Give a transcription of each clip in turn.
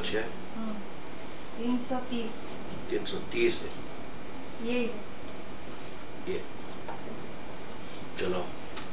છે? 330. 330 है ये चलो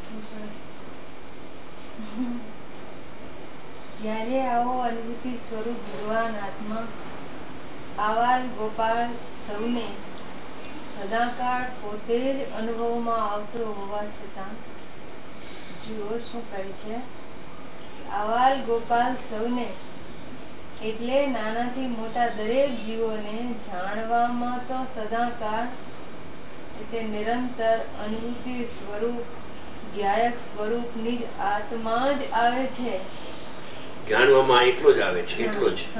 જ્યારે આવો અનુભૂતિ સ્વરૂપ ભગવાન આત્મા આવાલ ગોપાલ સૌને સદાકાળ પોતે જ અનુભવમાં આવતો હોવા છતાં જુઓ શું કહે છે આવાલ ગોપાલ સૌને એટલે નાનાથી મોટા દરેક જીવોને જાણવામાં તો સદાકાળ એટલે નિરંતર અનુભૂતિ સ્વરૂપ જ્ઞાયક સ્વરૂપની જ આત્મા જ આવે છે. જાણવામાં એટલો જ આવે છે, એટલો જ.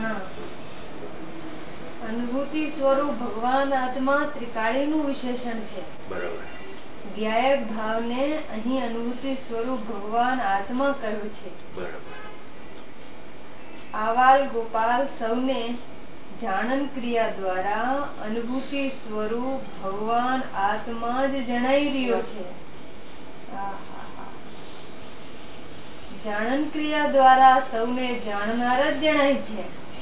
અનુભૂતિ સ્વરૂપ ભગવાન આત્મા ત્રિકાળીનું વિશેષણ છે. બરાબર. જ્ઞાયક ભાવને અહીં અનુભૂતિ સ્વરૂપ ભગવાન આત્મા કહ્યું છે. બરાબર. આવાલ ગોપાલ સૌને જાણન ક્રિયા દ્વારા અનુભૂતિ સ્વરૂપ ભગવાન આત્મા જ જણાઈ રહ્યો છે. જાણન ક્રિયા દ્વારા સૌને જાણનાર જ જણાય છે.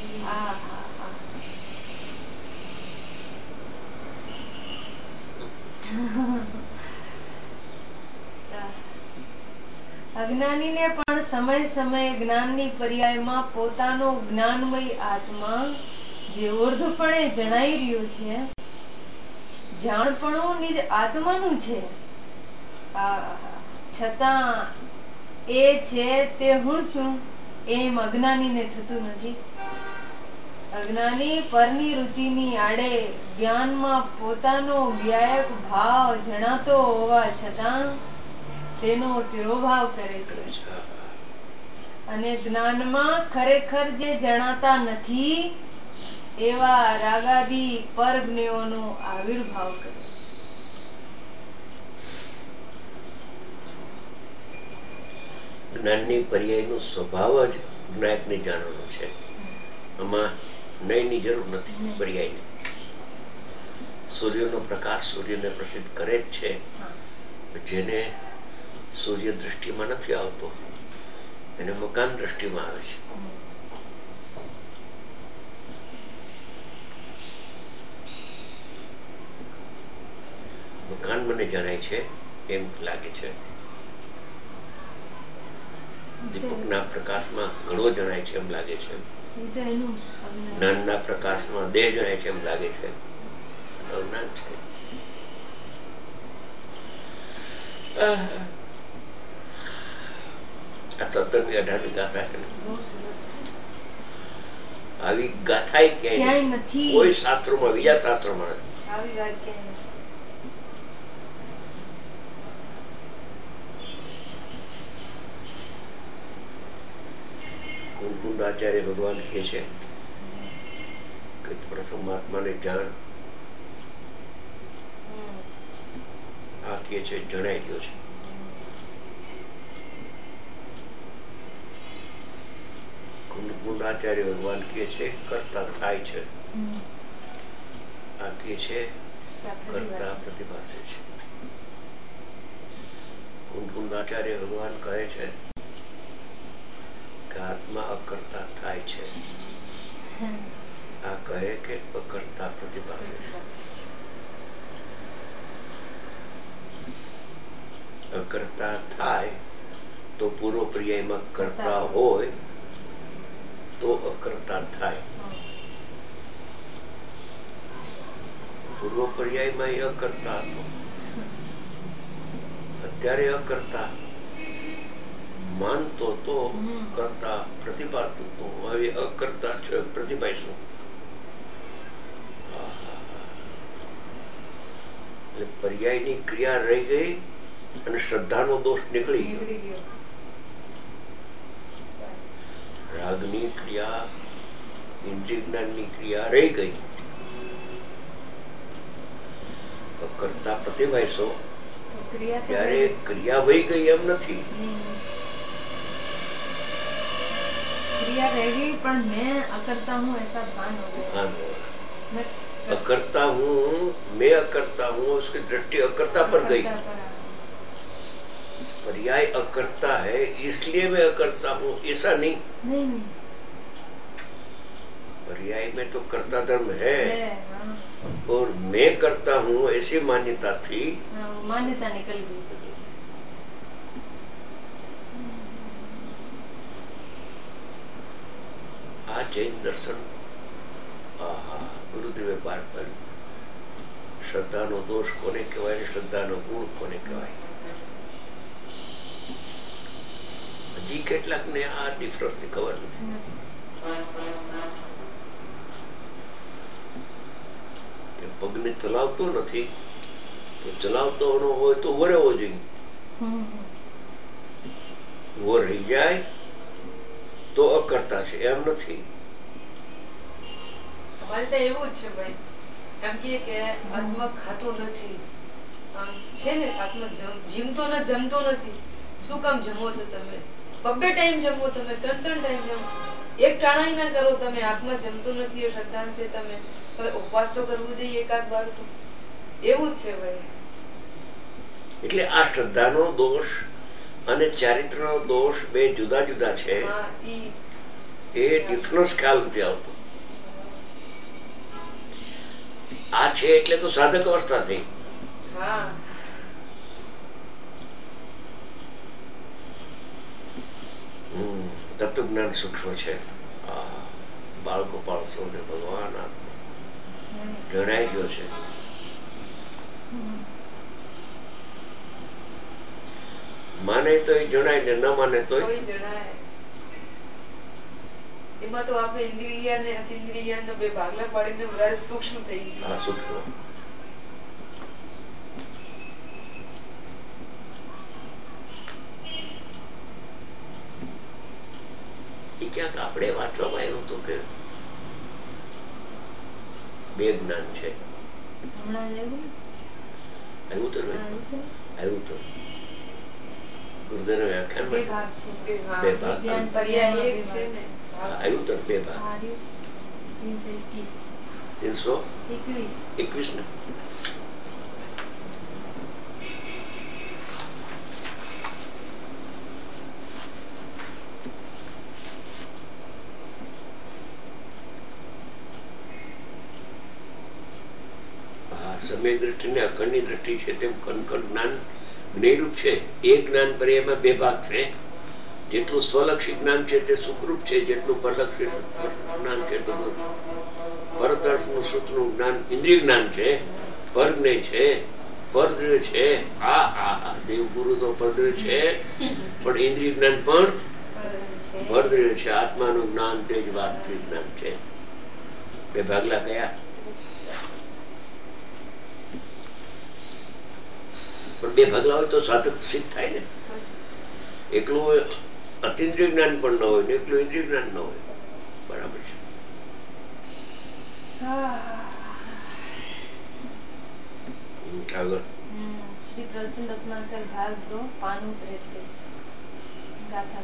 અજ્ઞાનીને પણ સમય સમયે જ્ઞાનની પર્યાયમાં પોતાનો જ્ઞાનમય આત્મા જે ઉર્ધપણે જણાઈ રહ્યો છે જાણપણું નિજ આત્માનું છે. છતાં એ છે તે હું છું એમ અજ્ઞાનીને થતું નથી. અજ્ઞાની પરની રુચિની આડે જ્ઞાનમાં પોતાનો જ્ઞાયક ભાવ જણાતો હોવા છતાં તેનો તિરોભાવ કરે છે અને જ્ઞાનમાં ખરેખર જે જણાતા નથી એવા રાગાદી પરજ્ઞોનો આવિર્ભાવ કરે છે. જ્ઞાનની પર્યાયનો સ્વભાવ જ જ્ઞાયકને જાણવાનો છે. આમાં નયની જરૂર નથી. પર્યાયની સૂર્યનો પ્રકાશ સૂર્યને પ્રસિદ્ધ કરે જ છે. જેને સૂર્ય દ્રષ્ટિમાં નથી આવતો એને મકાન દ્રષ્ટિમાં આવે છે. મકાન મને જણાય છે એમ લાગે છે. દીપકના પ્રકાશમાં ઘણો જણાય છે એમ લાગે છે. જ્ઞાનના પ્રકાશમાં દેહ જણાય છે એમ લાગે છે. અજ્ઞાન છે. આ 17-18 ગાથા છે ને આવી ગાથા ક્યાંય નથી. કોઈ શાસ્ત્રોમાં બીજા શાસ્ત્રોમાં નથી. આવી વાત ક્યાંય નથી. કુંકુંદાચાર્ય ભગવાન કહે છે કે પ્રથમ આત્માને જાણ. આ કહે છે જણાઈ ગયો છે. કુંકુંદાચાર્ય ભગવાન કહે છે કરતા થાય છે. આ કહે છે કરતા પ્રતિભાસે છે. કુંકુંદાચાર્ય ભગવાન કહે છે કે આત્મા અકર્તા થાય છે. આ કહે કે અકર્તા પ્રતિભાસે છે. અકર્તા થાય તો પૂર્વ પર્યાયમાં કરતા હોય તો અકર્તા થાય. પૂર્વ પર્યાયમાં એ અકર્તા હતો, અત્યારે અકર્તા માનતો તો કરતા પ્રતિભાતું તો હવે અકર્તા છે પ્રતિભાશું. એટલે પર્યાયની ક્રિયા રહી ગઈ અને શ્રદ્ધાનો દોષ નીકળી ગયો. રાગની ક્રિયા ઇન્દ્રિય જ્ઞાનની ક્રિયા રહી ગઈ. કરતા પ્રતિભાસો ત્યારે ક્રિયા વહી ગઈ એમ નથી. क्रिया रह गई पर मैं अकर्ता हूँ ऐसा भान हो गया. अकर्ता हूँ मैं अकर्ता हूँ उसकी दृष्टि अकर्ता पर गई. पर्याय अकर्ता है इसलिए मैं अकर्ता हूँ ऐसा नहीं. पर्याय में तो कर्ता धर्म है, और मैं करता हूँ ऐसी मान्यता थी, मान्यता निकल गई। आ जैन दर्शन गुरुदेवे पार पर श्रद्धाનો દોષ કોને કહેવાય, શ્રદ્ધાનો ગુણ કોને કહેવાય? હજી કેટલાકને આ ડિફરન્સની ખબર નથી. પગને ચલાવતો નથી તો ચલાવતો ન હોય તો ઉભો રહેવો જોઈએ, ઉભો રહી જાય તો અકર્તા છે, એમ નથી. સવાલ તો એવું જ છે ભાઈ, એમ કે આત્મા ખાતો નથી, આમ છે ને, આત્મા જમતો નથી. શું કામ જમો છો તમે? બબ્બે ટાઈમ જમો તમે, 3 ટાઈમ જમો, એક ટાણા ના કરો તમે. આત્મા જમતો નથી એ શ્રદ્ધા છે. તમે ઉપવાસ તો કરવું જોઈએ એકાદ વાર તો. એવું જ છે ભાઈ. એટલે આ શ્રદ્ધાનો દોષ અને ચારિત્રનો દોષ બે જુદા જુદા છે. એ ડિફરન્સ ખ્યાલ નથી આવતો. આ છે એટલે તો સાધક અવસ્થા થઈ. તત્વજ્ઞાન સૂક્ષ્મ છે. બાળકો પાડશો ને ભગવાન જણાઈ ગયો છે. માને તો એ જણાય ને, ન માને તો જણાય. એમાં તો આપણે ઇન્દ્રિય ને અતિન્દ્રિય ને બે ભાગલા પાડીને વધારે સૂક્ષ્મ થઈ ગયું. સૂક્ષ્મ. એ ક્યાંક આપણે વાંચવામાં આવ્યું હતું કે બે જ્ઞાન છે. આવ્યું તો ગુરુદેવના વ્યાખ્યાનમાં બે ભાગ આવ્યું તો, બે ભાગ 321 ને. સમય દ્રષ્ટિ ને અખંડની દ્રષ્ટિ છે તેમ ખંડ જ્ઞાન જ્ઞેયરૂપ છે. એક જ્ઞાન પર્યાયમાં બે ભાગ છે. જેટલું સ્વલક્ષી જ્ઞાન છે તે સુખરૂપ છે, જેટલું પરલક્ષી જ્ઞાન છે તો પરતર્ફનું સુખનું જ્ઞાન ઇન્દ્રિય જ્ઞાન છે, પરજ્ઞેય છે, પરદ્રવ્ય છે. દેવગુરુ તો પરદ્રવ્ય છે, પણ ઇન્દ્રિય જ્ઞાન પણ પરદ્રવ્ય છે. આત્માનું જ્ઞાન તે જ વાસ્તવિક જ્ઞાન છે. બે ભાગલા કયા? પણ બે ભાગલા હોય તો સાધક સિદ્ધ થાય ને. એકલું અતિન્દ્રિય જ્ઞાન પણ ન હોય ને એકલું ઇન્દ્રિય જ્ઞાન ન હોય. બરાબર છે. આગળ શ્રી પ્રવચન રત્નાકર ભાગ 2 પાનું 33 ગાથા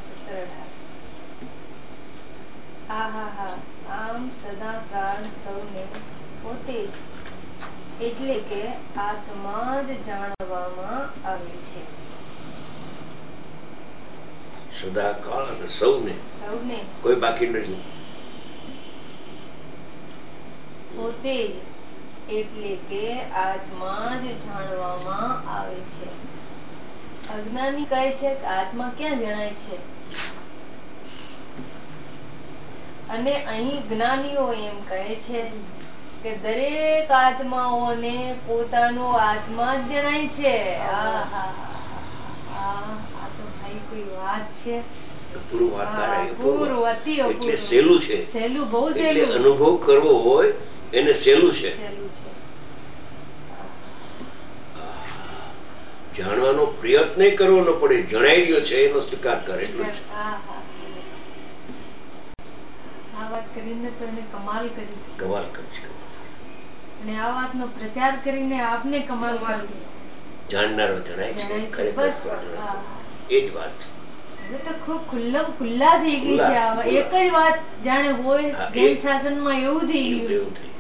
17-18. આમ સદાકાળ સૌને પોતે જ એટલે કે આત્મા જ જાણવામાં આવે છે. સદાકાળ અને સૌને કોઈ બાકી નહીં. પોતે જ એટલે કે આત્મા જ જાણવામાં આવે છે. અજ્ઞાની કહે છે કે આત્મા ક્યાં જણાય છે, અને અહીં જ્ઞાનીઓ એમ કહે છે કે દરેક આત્માઓને પોતાનો આત્મા જ જણાય છે. આ તો ભાઈ કોઈ વાત છે. એટલે સહેલું છે. સહેલું, બહુ સહેલું. અનુભવ કરવો હોય એને સહેલું છે. જાણવાનો પ્રયત્ન કરવો ન પડે, જણાઈ રહ્યો છે એનો સ્વીકાર કરે. આ વાત કરીને તો એને કમાલ કરી. કમાલ કરી. અને આ વાતનો પ્રચાર કરીને આપને કમાલ કરી. જાણનારો જણાય છે. બસ એ જ વાત. હવે તો ખૂબ ખુલ્લા થઈ ગઈ છે. એક જ વાત જાણે હોય જૈન શાસનમાં એવું થઈ ગયું છે.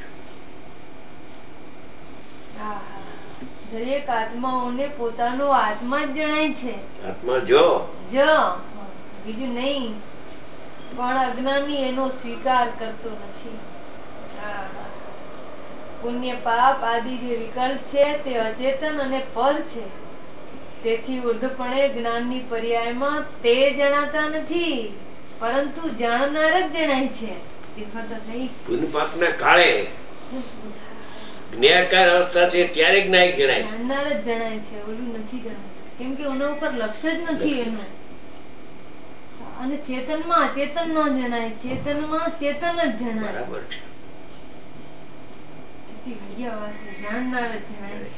દરેક આત્માઓને પોતાનો આત્મા જ જણાય છે. આત્મા જો બીજું નહીં. પણ અજ્ઞાની એનો સ્વીકાર કરતો નથી. આહા. પુણ્ય પાપ આદિ જે વિકલ્પ છે તે અચેતન અને પર છે. તેથી ઉર્ધપણે જ્ઞાનની પર્યાયમાં તે જણાતા નથી, પરંતુ જાણનાર જ જણાય છે. પુણ્ય પાપના કાળે જ્ઞાનકાર અવસ્થા છે ત્યારે જ્ઞાયક જણાય છે. જાણનાર જ જણાય છે, ઓલું નથી જણાતું. કેમ કે એના ઉપર લક્ષ્ય જ નથી એનું. અને ચેતનમાં અચેતન ન જણાય, ચેતનમાં ચેતન જ જણાય. બરાબર છે. જાણનાર જ જણાય છે.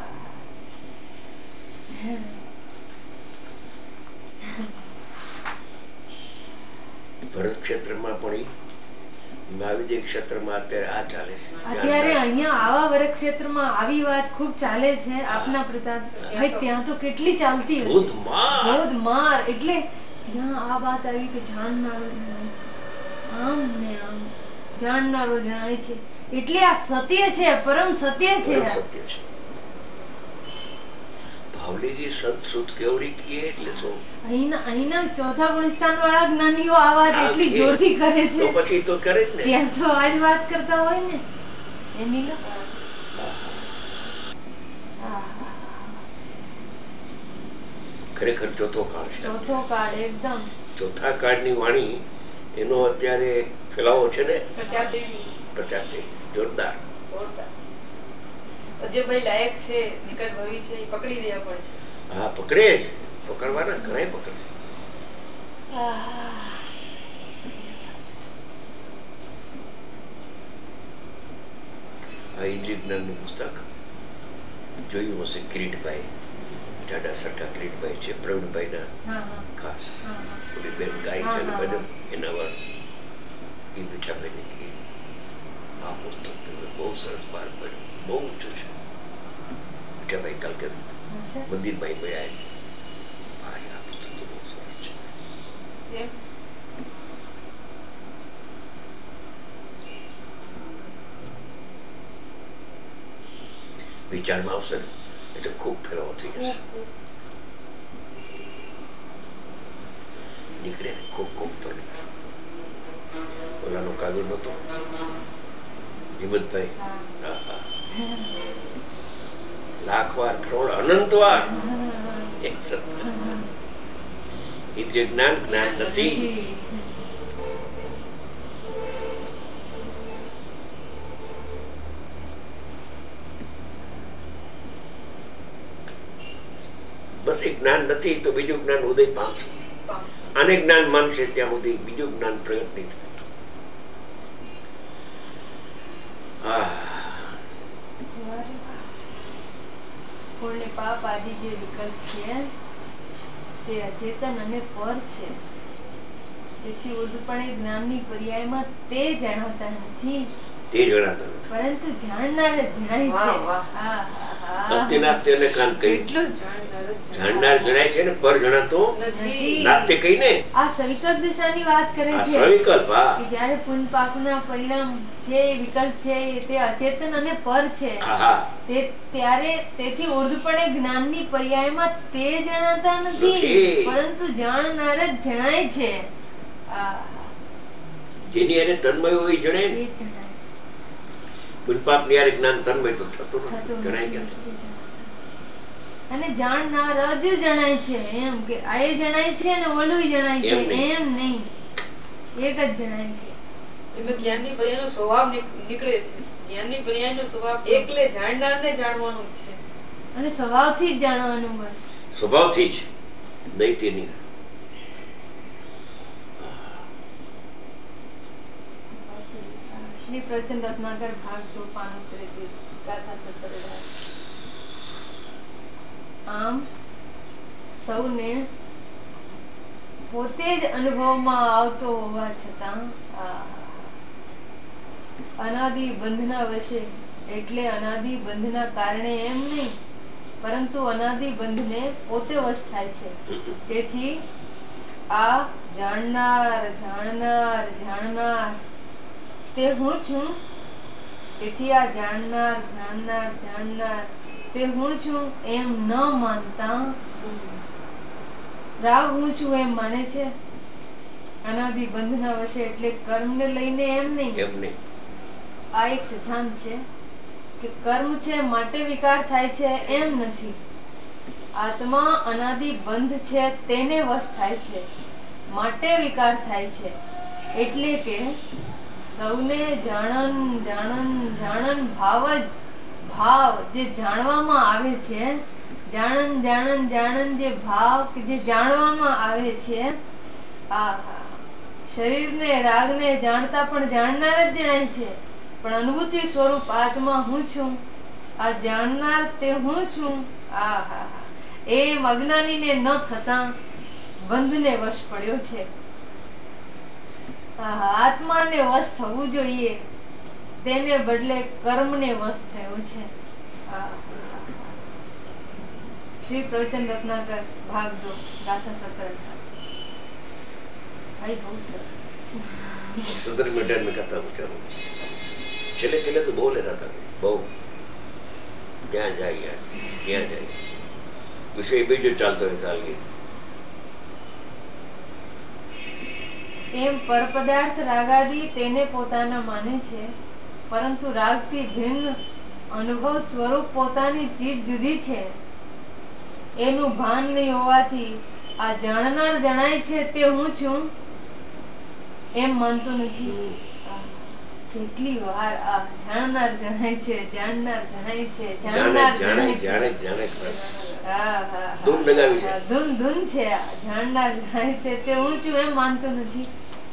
ભરત ક્ષેત્રમાં પણ મહાવિદ્ય ક્ષેત્રમાં અત્યારે આ ચાલે છે. અત્યારે અહીંયા આવા વર્ગ ક્ષેત્રમાં આવી વાત ખૂબ ચાલે છે. આપના પ્રતાપ ત્યાં તો કેટલી ચાલતી હશે. ધોધમાર. એટલે ત્યાં આ વાત આવી કે જાણનારો જણાય છે, આમ ને આમ જાણનારો જણાય છે. એટલે આ સત્ય છે, પરમ સત્ય છે. સત્ય છે. ભાવલીજી સત સુત કેવડી કીએ એટલે શું? અહીંના ચોથા ગુણસ્થાન વાળા જ્ઞાનીઓ આ વાત એટલી જોરથી કરે છે. તો પછી તો કરે જ ને. ત્યાં તો આજ વાત કરતા હોય ને. એની ખરેખર ચોથો કાળ છે. ચોથો કાળ એકદમ. ચોથા કાળની વાણી એનો અત્યારે ફેલાવો છે ને. પ્રચાર થઈ જોરદાર. જે ભાઈ લાયક છે, નિકટ ભવિ છે, એ પકડી દેવા પડશે. હા, પકડે જ. પકડવાના ઘણા પકડે. આ ઇન્દ્રિય જ્ઞાનનું પુસ્તક જોયું હશે. કિરીટભાઈ જાડા સરખા કિરીટભાઈ છે, પ્રવીણભાઈના ખાસ ઓલી બેન ગાય છે ને બધું એના વાર એ મીઠાભાઈને કહે આ પુસ્તક તમે બહુ સરસ બહાર પડ્યું, બહુ ઊંચું છે. મીઠાભાઈ કાલ કહેતા મંદિરભાઈ મળ્યા ભાઈ આ પુસ્તક તો બહુ સરસ છે. વિચારમાં આવશે ને એટલે ખૂબ ફેરવો થઈ જશે. નીકળે ને ખૂબ તો નીકળે. ઓલાનો કાગળ નતો હિંમતભાઈ, લાખ વાર કરોડ અનંત વાર ઇન્દ્રિય જ્ઞાન જ્ઞાન નથી. બસ એ જ્ઞાન નથી તો બીજું જ્ઞાન ઉદય પામશે. આને જ્ઞાન માનશે ત્યાં સુધી બીજું જ્ઞાન પ્રગટ નહીં થાય. પુણ્ય પાપ આદિ જે વિકલ્પ છે તે અચેતન અને પર છે. તેથી ઉર્ધપણે જ્ઞાનની પર્યાયમાં તે જણાતા નથી, પરંતુ જાણનાર જ જણાય છે. જાણનાર જણાય છે ને પર જણાતો નાસ્તે કહીને આ સવિકલ્પ દિશાની વાત કરે છે. કે જ્યારે પુણ્ય પાપના પરિણામ છે, વિકલ્પ છે, તે અચેતન અને પર છે. ત્યારે તેથી ઉર્ધપણે જ્ઞાનની પર્યાયમાં તે જણાતા નથી, પરંતુ જાણનાર જ જણાય છે. જેની એને તન્મય હોય જણાય ને. પુણ્ય પાપ ની યારે જ્ઞાન તન્મય તો થતું નથી, જણાય ક્યાંથી. અને જાણનાર જ જણાય છે. એમ કે આ જણાય છે ને ઓલું જણાય છે એમ નહીં, એક જ જણાય છે. એટલે જ્ઞાનની પર્યાયનો સ્વભાવ નીકળે છે. જ્ઞાનની પર્યાયનો સ્વભાવ એકલે જાણનારને જાણવાનો જ છે, અને સ્વભાવથી જ જાણવાનું. બસ સ્વભાવથી જ, દૈત્ય નહીં. શ્રી પ્રવચન રત્નાકર ભાગ 2 પાનું 33 ગાથા 17. આમ સૌને પોતે જ અનુભવમાં આવતો હોવા છતાં અનાદિ બંધના વશે, એટલે અનાદિ બંધના કારણે એમ નહીં, પરંતુ અનાદિ બંધને પોતે વશ થાય છે. તેથી આ જાણનાર જાણનાર જાણનાર તે હું છું. તેથી આ જાણનાર જાણનાર જાણનાર તે હું છું એમ ન માનતા રાગ હું છું એમ માને છે. અનાદિ બંધના વશે એટલે કર્મને લઈને એમ નહીં. એમ નહીં. આ એક સિદ્ધાંત છે કે કર્મ છે માટે વિકાર થાય છે એમ નથી. આત્મા અનાદિ બંધ છે તેને વશ થાય છે માટે વિકાર થાય છે. એટલે કે સૌને જાણન ભાવ જે જાણવામાં આવે છે, જાણન જે ભાવ કે જે જાણવામાં આવે છે, શરીરને રાગને જાણતા પણ જાણનાર જ જણાય છે. પણ અનુભૂતિ સ્વરૂપ આત્મા હું છું, આ જાણનાર તે હું છું. એમ અજ્ઞાનીને ન થતા બંધને વશ પડ્યો છે. આત્માને વશ થવું જોઈએ તેને બદલે કર્મને વશ થયો છે. શ્રી પ્રવચન રત્નાકર ભાગ 2 ગાથા 17. ભાઈ બહુ સરસ. 17 मिनट में करता हूँ. चलो चले तो बोल रहा था બહુ ત્યાં જાય ત્યાં જાય વિષય બીજો ચાલતો હોય ચાલીએ. એમ પરપદાર્થ રાગાદિ તેને પોતાના માને છે, પરંતુ રાગથી ભિન્ન અનુભવ સ્વરૂપ પોતાની ચીજ જુદી છે એનું ભાન નહીં હોવાથી આ જાણનાર જણાય છે તે હું છું એમ માનતો નથી. કેટલી વાર આ જાણનાર જણાય છે, જાણનાર જણાય છે, જાણનાર જણાય છે. ધૂન છે. જાણનાર જણાય છે તે હું છું એમ માનતો નથી.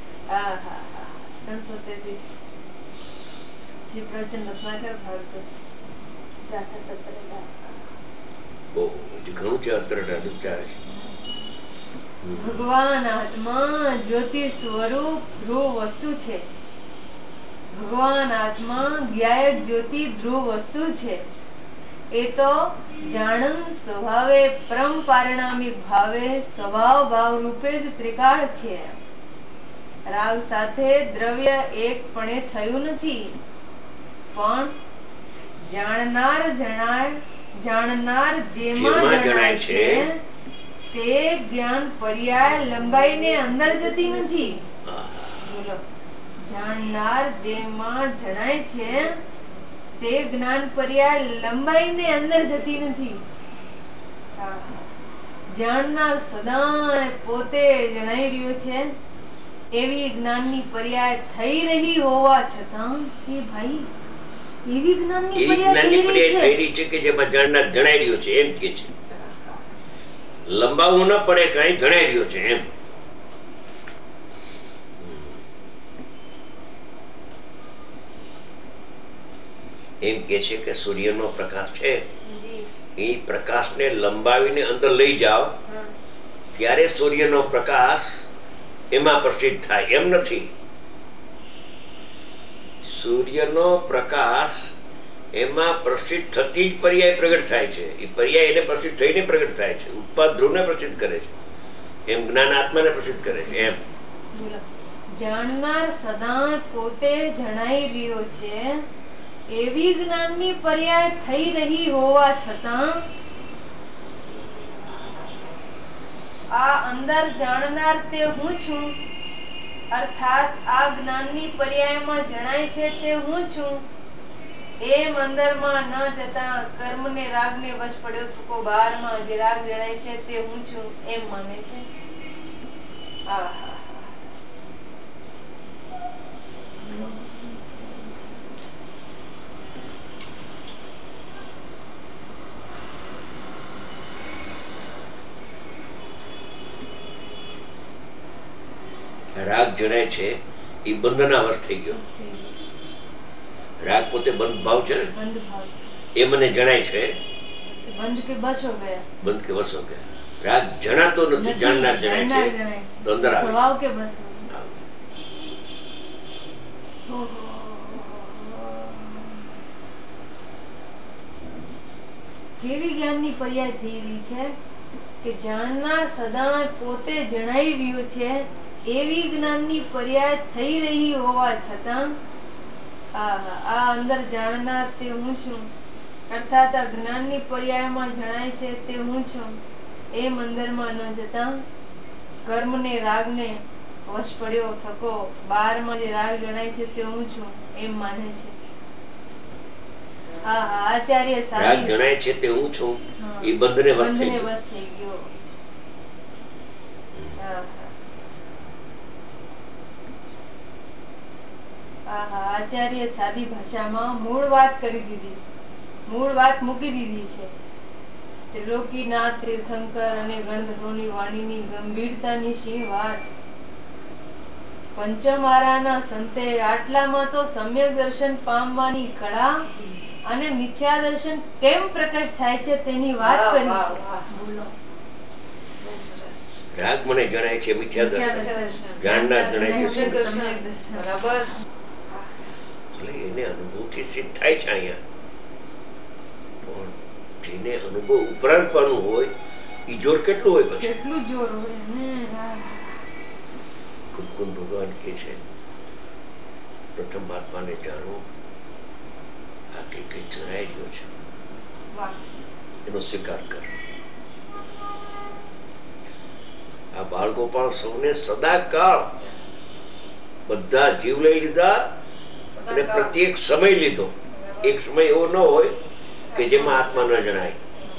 333 શ્રી પ્રવચન રત્નાકર ભાગ 2 ગાથા 17. બહુ ઘણું છે. અત્યારે વિચારે ભગવાન આત્મા જ્યોતિ સ્વરૂપ ધ્રુવ વસ્તુ છે. ભગવાન આત્મા જ્ઞાયક જ્યોતિ ધ્રુવ વસ્તુ છે. એ તો જાણન સ્વભાવે પરમ પારિણામિક ભાવે સ્વભાવ ભાવ રૂપે જ ત્રિકાળ છે. રાગ સાથે દ્રવ્ય એક પણે થયું નથી, પણ જાણનાર જેમાં જણાય છે તે જ્ઞાન પર્યાય લંબાઈને અંદર જતી નથી. બોલો. જાણનાર જેમાં જણાય છે તે જ્ઞાન પર્યાય લંબાઈને અંદર જતી નથી. જાણનાર સદાય પોતે જણાઈ રહ્યો છે એવી જ્ઞાનની પર્યાય થઈ રહી હોવા છતાં એ ભાઈ એવી જ્ઞાનની પર્યાય થઈ રહી છે કે જેમાં જાણનાર જણાઈ રહ્યો છે એમ કે છે. લંબાવવું ન પડે કઈ જણાઈ રહ્યો છે એમ. એમ કે છે કે સૂર્યનો પ્રકાશ છે એ પ્રકાશને લંબાવીને અંદર લઈ જાઓ ત્યારે સૂર્યનો પ્રકાશ એમાં પ્રસિદ્ધ થાય એમ નથી. સૂર્યનો પ્રકાશ એમાં પ્રસિદ્ધ થતી જ પર્યાય પ્રગટ થાય છે. એ પર્યાય એને પ્રસિદ્ધ થઈને પ્રગટ થાય છે. ઉત્પાદ ધ્રુવને પ્રસિદ્ધ કરે છે એમ જ્ઞાન આત્માને પ્રસિદ્ધ કરે છે એમ. જાણનાર સદા પોતે જણાઈ રહ્યો છે એવી જ્ઞાનની પર્યાય થઈ રહી હોવા છતાં આ અંદર જાણનાર તે હું છું, અર્થાત આ જ્ઞાનની પર્યાયમાં જણાય છે તે હું છું એમ અંદરમાં ન જતા કર્મને રાગને વશ પડ્યો થકો બહારમાં જે રાગ જણાય છે તે હું છું એમ માને છે. રાગ જણાય છે એ બંધનાવશ થઈ ગયો. રાગ પોતે બંધ ભાવ છે ને, એ મને જણાય છે. બંધ કે બસ હો ગયા. બંધ કે બસ હો ગયા. રાગ જણાતો નથી, જાણનાર જણાય છે તો અંદર આવે. સ્વભાવ કે બસ કેવી જ્ઞાનની પર્યાય થઈ રહી છે કે જાણનાર સદા પોતે જણાઈ રહ્યો છે એવી જ્ઞાનની પર્યાય થઈ રહી હોવા છતાં આ અંદર જાણનાર તે હું છું, અર્થાત આ જ્ઞાનની પર્યાયમાં જણાય છે તે હું છું એમ અંદરમાં ન જતા કર્મને રાગને વશ પડ્યો થકો 12 જે રાગ જણાય છે તે હું છું એમ માને છે. હા હા આચાર્ય રાગ સારી જણાય છે તે હું છું હા, એ બંધને વશ થઈ બંધને ગયો. વશ થઈ ગયો. હા હા હા હા આચાર્ય સાદી ભાષામાં મૂળ વાત કરી દીધી, મૂળ વાત મૂકી દીધી છે. ત્રિલોકીનાથ તીર્થંકર અને ગણધરોની વાણીની ગંભીરતાની શી વાત. પંચમારાના સંતે આટલામાં તો સમ્યક દર્શન પામવાની કળા અને મિથ્યા દર્શન કેમ પ્રકટ થાય છે તેની વાત કરી છે. બોલો. બહુ સરસ. રાગ મને જણાય છે મિથ્યા દર્શન, જાણનાર જણાય છે સમ્યક સમ્યક. દર્શન. બરાબર. એટલે એને અનુભવથી સિદ્ધ થાય છે અહીંયા. પણ જેને અનુભવ ઉપરાંતવાનું હોય એ જોર કેટલું હોય પછી. કેટલું જોર હોય ને. કુંકુમ ભગવાન કહે છે પ્રથમ આત્માને જાણો, આ કઈ જરાય ગયો છે વાહ. એનો સ્વીકાર કર. આ બાળગોપાલ સૌને સદાકાળ બધા જીવ લઈ લીધા અને પ્રત્યેક સમય લીધો. એક સમય એવો ન હોય કે જેમાં આત્મા ન જણાય.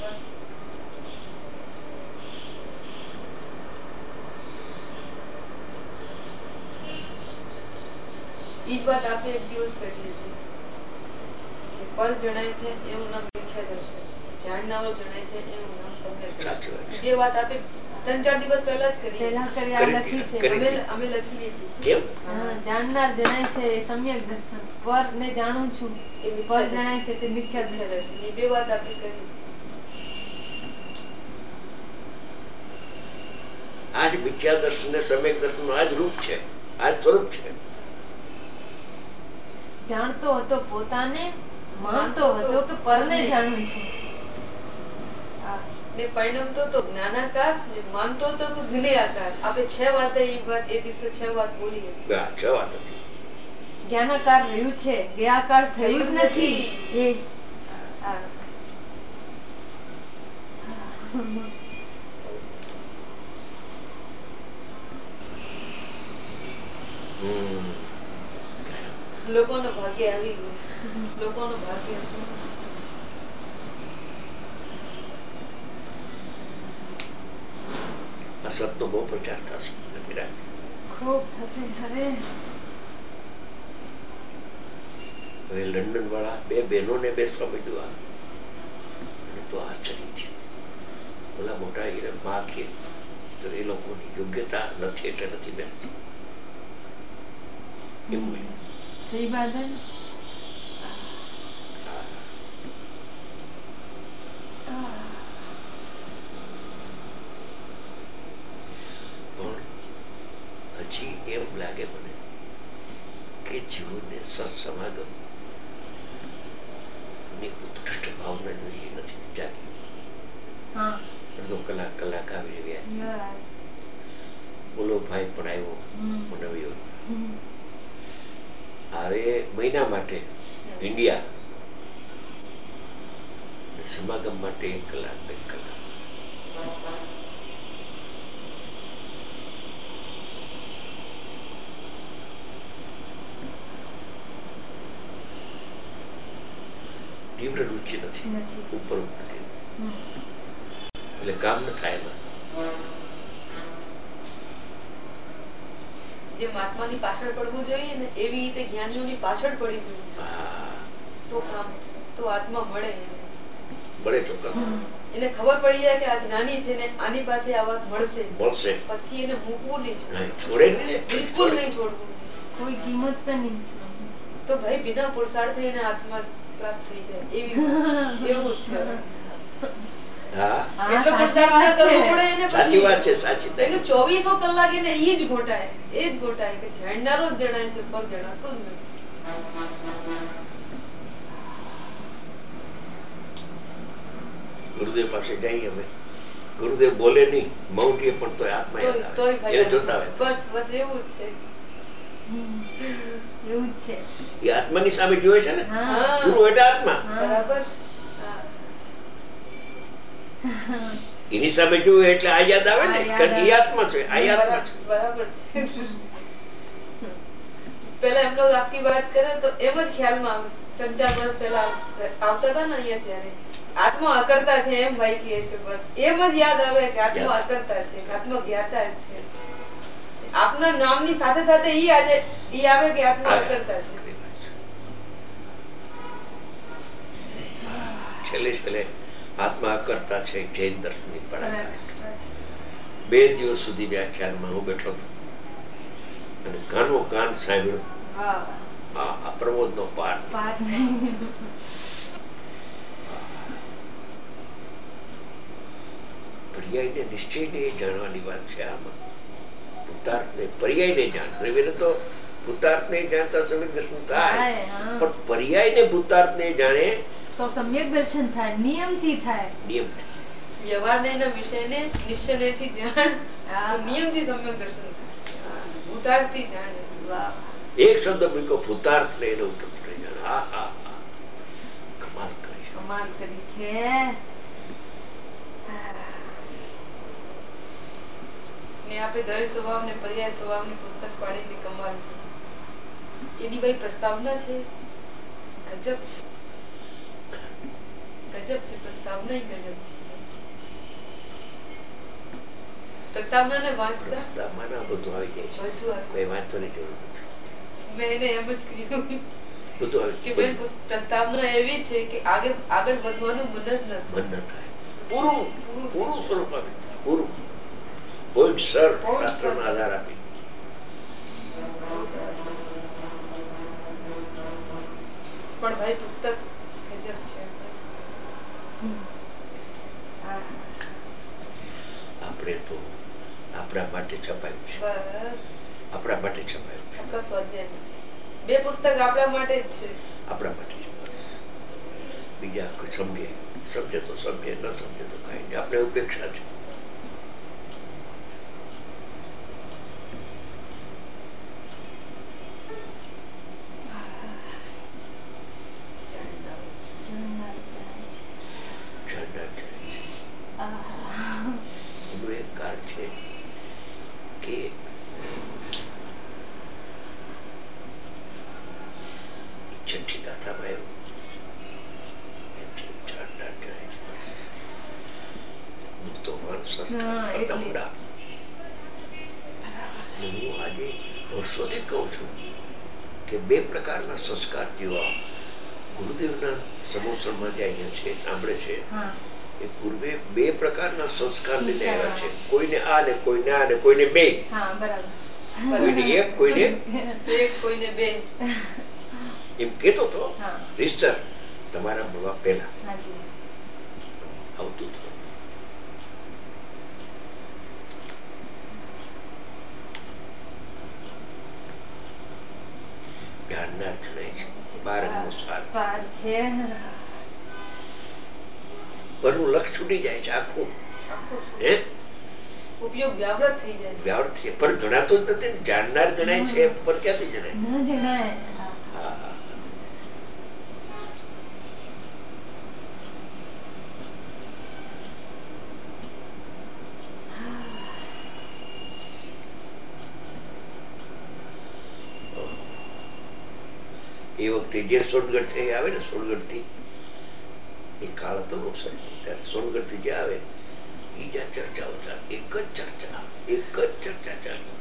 ઈ જ વાત આપણે એક દિવસ કરી હતી કે પર જણાય છે એનું નામ મિથ્યા દર્શન, જાણનારો જણાય છે એનું નામ સમ્યક સાચી વાત દર્શન. છે. બે વાત આપણે 3-4 દિવસ પહેલા જ કરી. લખી છે. અમે લખી લીધી. કેમ? જાણનાર જણાય છે એ સમ્યક દર્શન, પર ને જાણું છું એ પર જણાય છે તે મિથ્યા દર્શન. એ બે વાત આપણે કરી. આજ મિથ્યા દર્શન ને સમ્યક દર્શન નું આજ રૂપ છે, આજ સ્વરૂપ છે. જાણતો હતો પોતાને, માનતો હતો કે પરને જાણું છું. ને પરિણમતો તો જ્ઞાનાકાર, ને માનતો હતો કે જ્ઞેયાકાર. આપણે 6 વાત એ દિવસે 6 વાત બોલી હતી. 6 વાત હતી. જ્ઞાનાકાર રહ્યું છે, જ્ઞેયાકાર થયું જ નથી. એ લોકોનો ભાગ્ય આવી ગયા. લોકોનો ભાગ્ય આ સતનો બહુ પ્રચાર થશે. ખૂબ થશે. અરે હવે લંડન વાળા 2 બહેનોને બેસવા માંડ્યું. મને તો આશ્ચર્ય થયું. ઓલા મોટા માં કે તો એ લોકોની યોગ્યતા નથી એટલે નથી બેસતી. એમ બોલ્યું. સહી બાત હે. પણ હજી એમ લાગે મને કે જીવોને સત્સમાગમ ની ઉત્કૃષ્ટ ભાવના જોઈએ નથી જાગી. અડધો કલાક આવી રહ્યા. બોલો ભાઈ પણ આવ્યો મનવ્યો. હવે મહિના માટે ઇન્ડિયા, સમાગમ માટે 1 કલાક 2 કલાક. તીવ્ર રુચિ નથી, ઉપર ઉપરથી એટલે કામ ન થાય એમાં. જેમ આત્માની પાછળ પડવું જોઈએ ને એવી રીતે જ્ઞાનીઓની પાછળ પડી જવું જોઈએ. તો કામ, તો આત્મા મળે એને. મળે ચોક્કસ. એને ખબર પડી જાય કે આ જ્ઞાની છે ને આની પાસે આ વાત મળશે. પછી એને મૂકવું નહીં છોડે ને, બિલકુલ નહીં છોડવું. કોઈ કિંમત पे નહીં છોડવું. તો ભાઈ બિના પુરુષાર્થે એને આત્મા પ્રાપ્ત થઈ જાય એવું જ છે. એટલો પુરુષાર્થ ના કરવો પડે એને પછી. સાચી વાત છે, સાચી. 24 કલાક એને ઈ જ ઘોટાય કે જાણનારો જ જણાય છે, પર જણાતો જ નથી. ગુરુદેવ પાસે જઈએ અમે. ગુરુદેવ બોલે નહીં, મૌનીય પણ તોય આત્મા યાદ આવે. એને જોતા હોય. બસ એવું જ છે. એવું જ છે. એ આત્માની સામે જોવે છે ને. ગુરુ એટલે આત્મા. બરાબર. એની સામે જોયું એટલે આ યાદ આવે ને, કારણ કે એ આત્મા છે, આ આત્મા છે. બરાબર છે. પેલા એમ લોગ આપકી વાત કરે તો એમ જ ખ્યાલમાં આવે. 3-4 વર્ષ પહેલા આવતા હતા ને અહીંયા ત્યારે આત્મા અકર્તા છે એમ ભાઈ કહે છે. બસ એમ જ યાદ આવે કે આત્મા અકર્તા છે, આત્મા જ્ઞાતા છે. આપના નામની સાથે સાથે ઈ આવે કે આત્મા અકર્તા છે. છેલ્લે છેલ્લે આત્મા અકર્તા છે જૈન દર્શનની પરાકાષ્ઠા. 2 દિવસ સુધી વ્યાખ્યાનમાં હું બેઠો હતો અને કાનો કાન સાંભળ્યો આ પ્રબોધનો પાઠ. પર્યાયને નિશ્ચયને જાણવાની વાત છે આમાં. ભૂતાર્થને પર્યાયને જાણતો તો ભૂતાર્થને જાણતા સમ્યક દર્શન થાય, પણ પર્યાયને ભૂતાર્થને જાણે તો સમ્યક દર્શન થાય, નિયમથી થાય. નિયમથી વ્યવહારને વિષયને નિશ્ચયથી જાણ, નિયમથી સમ્યક દર્શન થાય, ભૂતાર્થથી જાણે. એક શબ્દ મૂક્યો ભૂતાર્થને એને ઉત્તર જાણે. હા હા હા, કમાલ કરી, કમાલ કરી છે. ને આપણે દ્વૈત સ્વભાવ ને પર્યાય સ્વભાવની પુસ્તક પાડીને કમાલ. એની ભાઈ પ્રસ્તાવના છે, ગજબ છે. ગજબ છે, પ્રસ્તાવના ગજબ છે. પ્રસ્તાવનાને વાંચતા પ્રસ્તાવનામાં બધું આવી જાય છે, કોઈ વાંચવાની જરૂર નથી. મેં એને એમ જ કહ્યું બધું આવી કે બેન પ્રસ્તાવના એવી છે કે આગળ વધવાનું મન જ ન થાય. પૂરું સ્વરૂપ આપે, પૂરું પોઈન્ટ સર શાસ્ત્રનો આધાર આપી. પણ ભાઈ પુસ્તક ગજબ છે. આપણે તો આપણા માટે છપાયું છે, બસ આપણા માટે છપાયું છે. આપણા સ્વાધ્યાય 2 પુસ્તક આપણા માટે જ છે, આપણા માટે છે. બીજા કોઈ સમજે તો સમજે, ન સમજે તો કઈ નહીં. આપણે ઉપેક્ષા છે. એનું એક કારણ છે કે છઠ્ઠી ગાથામાં એવું દુખતો માણસ દમડા. હું આજે વર્ષોથી કહું છું કે 2 પ્રકારના સંસ્કાર જેવા ગુરુદેવના સમોસણમાં જે અહીંયા છે, સાંભળે છે, એ પૂર્વે 2 પ્રકારના સંસ્કાર લઈને આવ્યા છે. કોઈને આ ને કોઈને આ ને કોઈને 2. કોઈને 1 કોઈને 1 કોઈને 2 એમ કેતો તો મિસ્ટર તમારા મળવા પહેલા આવતું હતું. જાણનાર જણાય છે, 12 સાર છે. પરનું લક્ષ છૂટી જાય છે આખું. હે ઉપયોગ વ્યાવૃત થઈ જાય છે. વ્યાવૃત છે, પણ જણાતો જ નથી. જાણનાર જણાય છે, પર ક્યાંથી જણાય? ન જણાય. હા. એ વખતે જે સોનગઢ થી આવે ને, સોનગઢ થી એ કાળ હતો ત્યારે સોનગઢ થી જે આવે એ જ્યાં ચર્ચાઓ ચાલે, એક જ ચર્ચા ચાલે.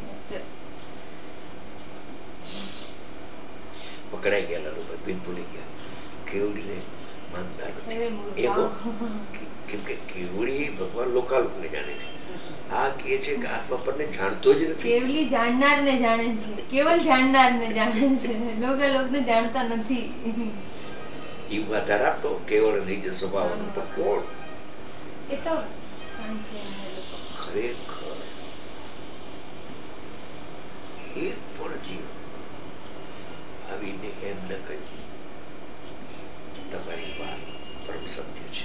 પકડાઈ ગયા લાલુભાઈ, બિન ભૂલી ગયા. કેવડીને માનતા નથી કેમ કે કેવડી ભગવાન લોકાલોક ને જાણે છે. આ કહે છે કે આત્મા પરને જાણતો જ નથી. કેવલી જાણનાર ને જાણે છે, કેવલ જાણનાર ને જાણે છે, લોક ને જાણતા નથી. એ વધારે આપતો કેવળ નિજ સ્વભાવનું, પણ કોણ? એ તો ખરેખર એક પણ જીવ આવીને એમ ન કહ્યું તમારી વાત પરમ સત્ય છે.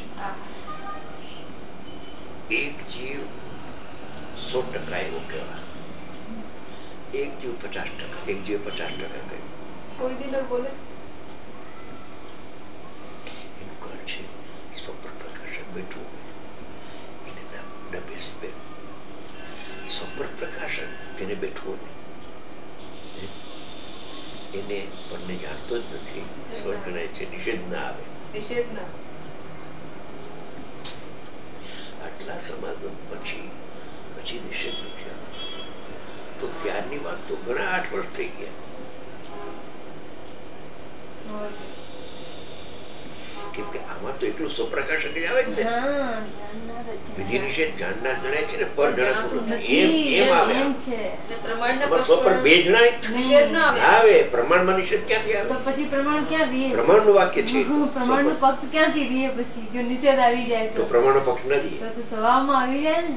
એક જીવ 100% એવો કહેવા, એક જીવ 50%, એક જીવ 50% કહ્યું. કોઈ દી ન બોલે. એનું કારણ છે સ્વપ્ન પ્રકાશન બેઠું હોય એને સ્વપ્ન પ્રકાશક તેને બેઠવો નહીં, એને પરને જાણતો જ નથી. સ્વર્ગ ગણાય છે, નિષેધ ના આવે. નિષેધ ના. આટલા સમાગમ પછી પછી નિષેધ નથી આવતો. તો ત્યારની વાત તો ઘણા 8 વર્ષ થઈ ગયા. કેમ કે આમાં તો એટલું સ્વપ્રકાશક જ આવે જ ને. વિધિ નિષેધ જાણનાર ગણાય છે ને, પર જણાતું નથી. એમ આવે. સ્વપર બે જણાય નિષેધ ના આવે. પ્રમાણમાં નિષેધ ક્યાંથી આવે? તો પછી પ્રમાણ ક્યાં રહે? પ્રમાણનું વાક્ય છે. પ્રમાણનો પક્ષ ક્યાંથી રહે? પછી જો નિષેધ આવી જાય તો પ્રમાણનો પક્ષ ન રહે. તો સ્વભાવમાં આવી જાય ને.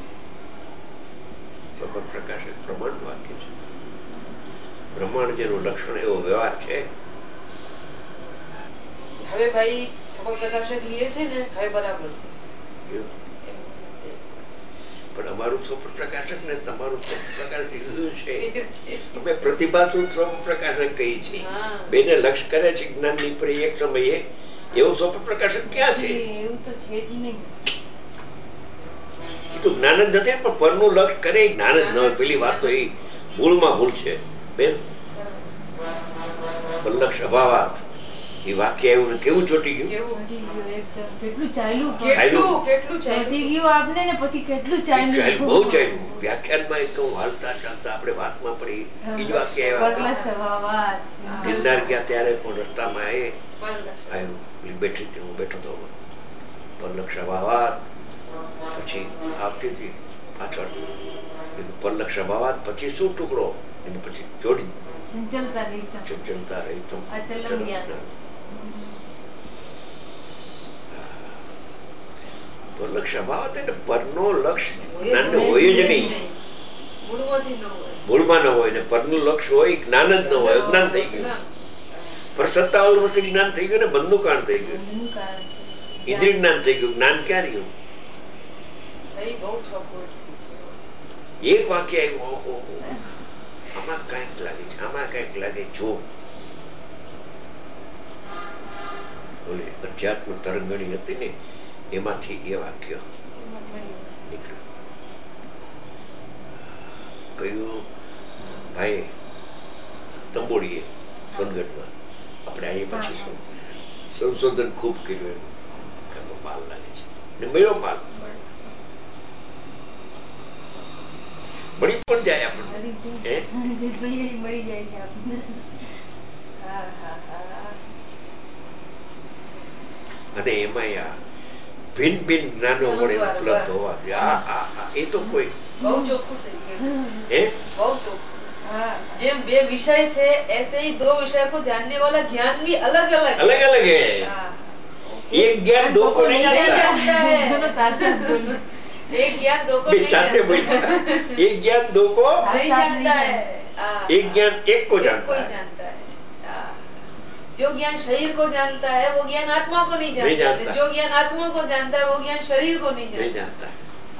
સ્વપર પ્રકાશક પ્રમાણનું વાક્ય છે. પ્રમાણ જેનું લક્ષણ એવો વ્યવહાર છે. હવે ભાઈ સ્વપર પ્રકાશક લીએ છે ને, હવે બરાબર છે. પણ અમારું સ્વપ્ન પ્રકાશક ને તમારું સ્વપ્ન પ્રકાશક જુદું છે. અમે પ્રતિભાસુ સ્વપ્ન પ્રકાશક કહી છીએ. બેને લક્ષ કરે છે જ્ઞાનની પર એક સમયે. એવું સ્વપ્ન પ્રકાશક ક્યાં છે? એવું તો છે જ નહીં. એ તો જ્ઞાન જ નથી, પણ પરનું લક્ષ કરે જ્ઞાન જ ન હોય. પેલી વાત તો એ ભૂલમાં ભૂલ છે બેન. પરલક્ષ અભાવાત એ વાક્ય આવ્યું ને કેવું ચોટી ગયું. કેટલું ચાલ્યું, ચોટી ગયું આપને ને પછી કેટલું ચાલ્યું. બહુ ચાલ્યું. વ્યાખ્યાનમાં એક હાલતા ચાલતા આપણે વાતમાં પડી એ જ વાક્ય આવ્યા. ગિરનાર ગયા ત્યારે પણ રસ્તામાં આવ્યું. બેઠી હતી, હું બેઠો હતો. પરલક્ષ અભાવાત પછી આવતી હતી પાછળ પરલક્ષ અભાવાત પછી શું ટુકડો, એને પછી જોડી ચંચલતા રહિતમ. પરલક્ષ અભાવાત એટલે પરનો લક્ષ જ્ઞાન હોય જ નહીં. મૂળમાં ન હોય ને પરનું લક્ષ હોય જ્ઞાન જ ન હોય, અજ્ઞાન થઈ ગયું. પર સત્તાવલ વર્ષે જ્ઞાન થઈ ગયું ને, બંધનું કારણ થઈ ગયું, ઇન્દ્રિય જ્ઞાન થઈ ગયું. જ્ઞાન ક્યાં રહ્યું? એક વાક્ય આવ્યું, આમાં કઈક લાગે છે, આમાં કઈક લાગે. જો બોલે અધ્યાત્મ તરંગણી હતી ને, એમાંથી એ વાક્ય નીકળ્યું. કયું ભાઈ તંબોળીએ સોનગઢમાં, આપણે અહીં પછી સંશોધન ખૂબ કર્યું. એનું માલ લાગે છે ને, મળ્યો માલ મળી પણ જાય આપણને. મળી જાય છે આપણને. અને એમાં આ ભિન્ન ભિન્ન જ્ઞાનો વડે ઉપલબ્ધ હોવાથી એ તો કોઈ બહુ ચોખ્ખું થઈ ગયું. બહુ ચોખ્ખું. જેમ બે विषय है ऐसे ही दो विषय को जानने वाला ज्ञान भी अलग अलग अलग अलग है. एक ज्ञान दो को नहीं जानता है. एक ज्ञान दो को नहीं जानता है. एक ज्ञान दो को नहीं जानता है. एक ज्ञान एक को जानता है. जो ज्ञान शरीर को जानता है वो ज्ञान आत्मा को नहीं जानता. जो ज्ञान आत्मा को जानता है वो ज्ञान शरीर को नहीं जानता.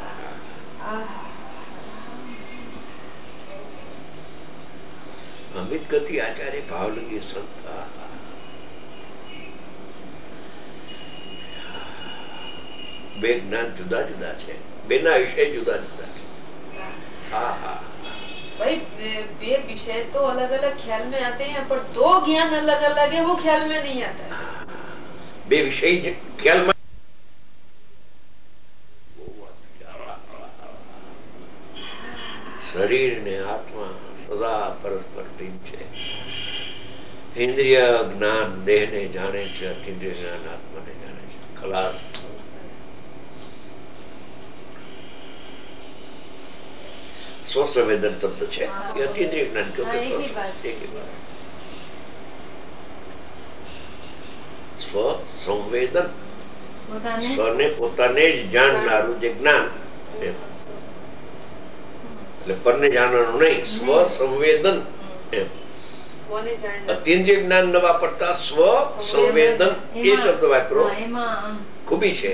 અમિત ગતિ આચાર્ય ભાવલિંગી સંત બે જ્ઞાન જુદા જુદા છે, બેના વિષય જુદા જુદા છે. भाई बे विषय तो अलग अलग ख्याल में आते हैं, पर दो ज्ञान अलग अलग है वो ख्याल में नहीं आता है. બે વિષય ખ્યાલ માં શરીર ને આત્મા સદા પરસ્પર ભિન્ન છે. ઇન્દ્રિય જ્ઞાન દેહ ને જાણે છે, અતિન્દ્રિય જ્ઞાન આત્માને જાણે છે. ખલાસ. સ્વસંવેદન શબ્દ છે, એ અતિન્દ્રિય જ્ઞાન સ્વસંવેદન, સ્વને પોતાને જ જાણનારું જે જ્ઞાન, એટલે પરને જાણવાનું નહીં, સ્વ સંવેદન એમ. અતિન્દ્રિય જ્ઞાન ન વાપરતા સ્વ સંવેદન એ શબ્દ વાપરો, ખૂબી છે.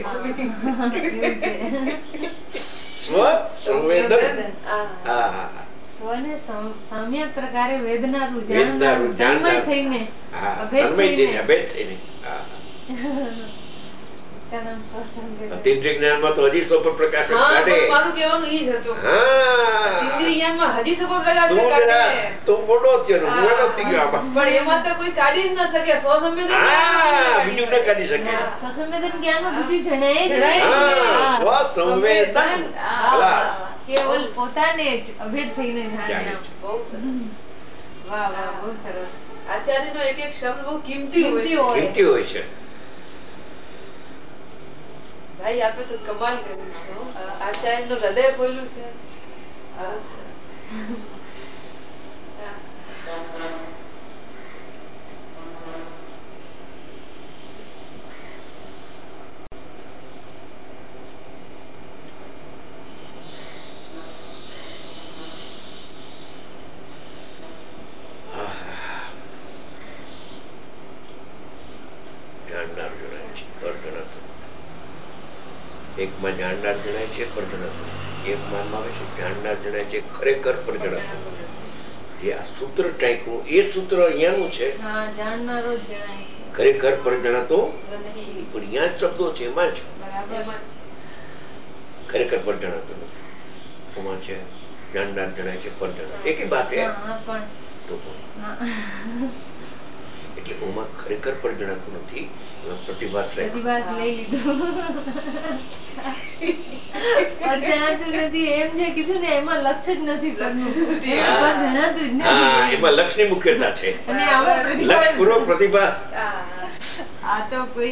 સ્વ સંવેદન સ્વને સમ્યક પ્રકારે વેદનારું જાણનારું, તન્મય થઈને, અભેદ થઈને. इसका नाम स्वसंवेदन। અતિન્દ્રિય જ્ઞાનમાં તો હજી સ્વપ્ન પ્રકાશક હા, કાઢે. બસ મારું કહેવાનું ઈ જ હતું. હા ઇન્દ્રિય જ્ઞાનમાં હજી સપો પ્રકાશ તું કાઢે. જરા તું મોટો થયો ને મોટો થઈ ગયો આમાં. પણ એમાં તો કોઈ કાઢી જ ન શકે. સ્વસંવેદન હા જ્ઞાનમાં બીજું ન કાઢી શકે. હા, સ્વસંવેદન જ્ઞાનમાં બીજું જણાય જ જણાય જ નહીં. નહીં. હા, હા, સ્વસંવેદન. હા. કેવલ પોતાને જ અભેદ થઈને જાણે જાણે. છે. બહુ સરસ. વાહ વાહ, બહુ સરસ. આચાર્યનો એક એક શબ્દ બહુ કિંમતી હોય કિંમતી છે. હોય. કિંમતી હોય છે. ભાઈ આપે તો કમાલ કર્યું છે હો. આચાર્યનું હૃદય ખોલ્યું છે. સરસ, સરસ. જાણનાર જણાય છે પર જણાતું નથી. એકમાં જાણનાર જણાય છે પર જણાતું નથી. એક માનમાં આવે છે જાણનાર જણાય છે ખરેખર પર જણાતું નથી. જે આ સૂત્ર ટાંક્યું એ સૂત્ર અહીંયાનું છે. હા, જાણનારો જ જણાય છે. ખરેખર પર જણાતો નથી. પણ અહીંયા જ શબ્દો છે એમાં જ બરાબર. એમાં જ. ખરેખર પર જણાતો નથી. એમાં છે જાણનાર જણાય છે પર જણાતો એક બાત હે. હા, હા, પણ તો પણ હા. એટલે ઓમાં ખરેખર પર જણાતું નથી. એમાં પ્રતિભાસ રાખ્યો. પ્રતિભાસ લઈ લીધું. પર જણાતું નથી એમ જે કીધું ને એમાં લક્ષ જ નથી પરનું. લક્ષ નથી. એમાં પર જણાતું જ હા નથી. એમાં લક્ષની મુખ્યતા છે. અને આમાં લક્ષ પ્રતિભાસ. પૂર્વક પ્રતિભા. આ તો કોઈ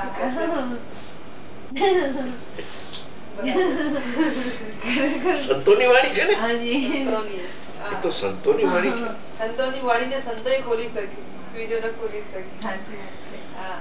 ખરેખર સંતોની વાણી છે ને. હાજી. સંતોની. એ તો સંતોની વાણી છે. સંતોની વાણીને સંતોએ ખોલી શકી. બીજો ન ખોલી શકે. સાચી વાત છે. હા.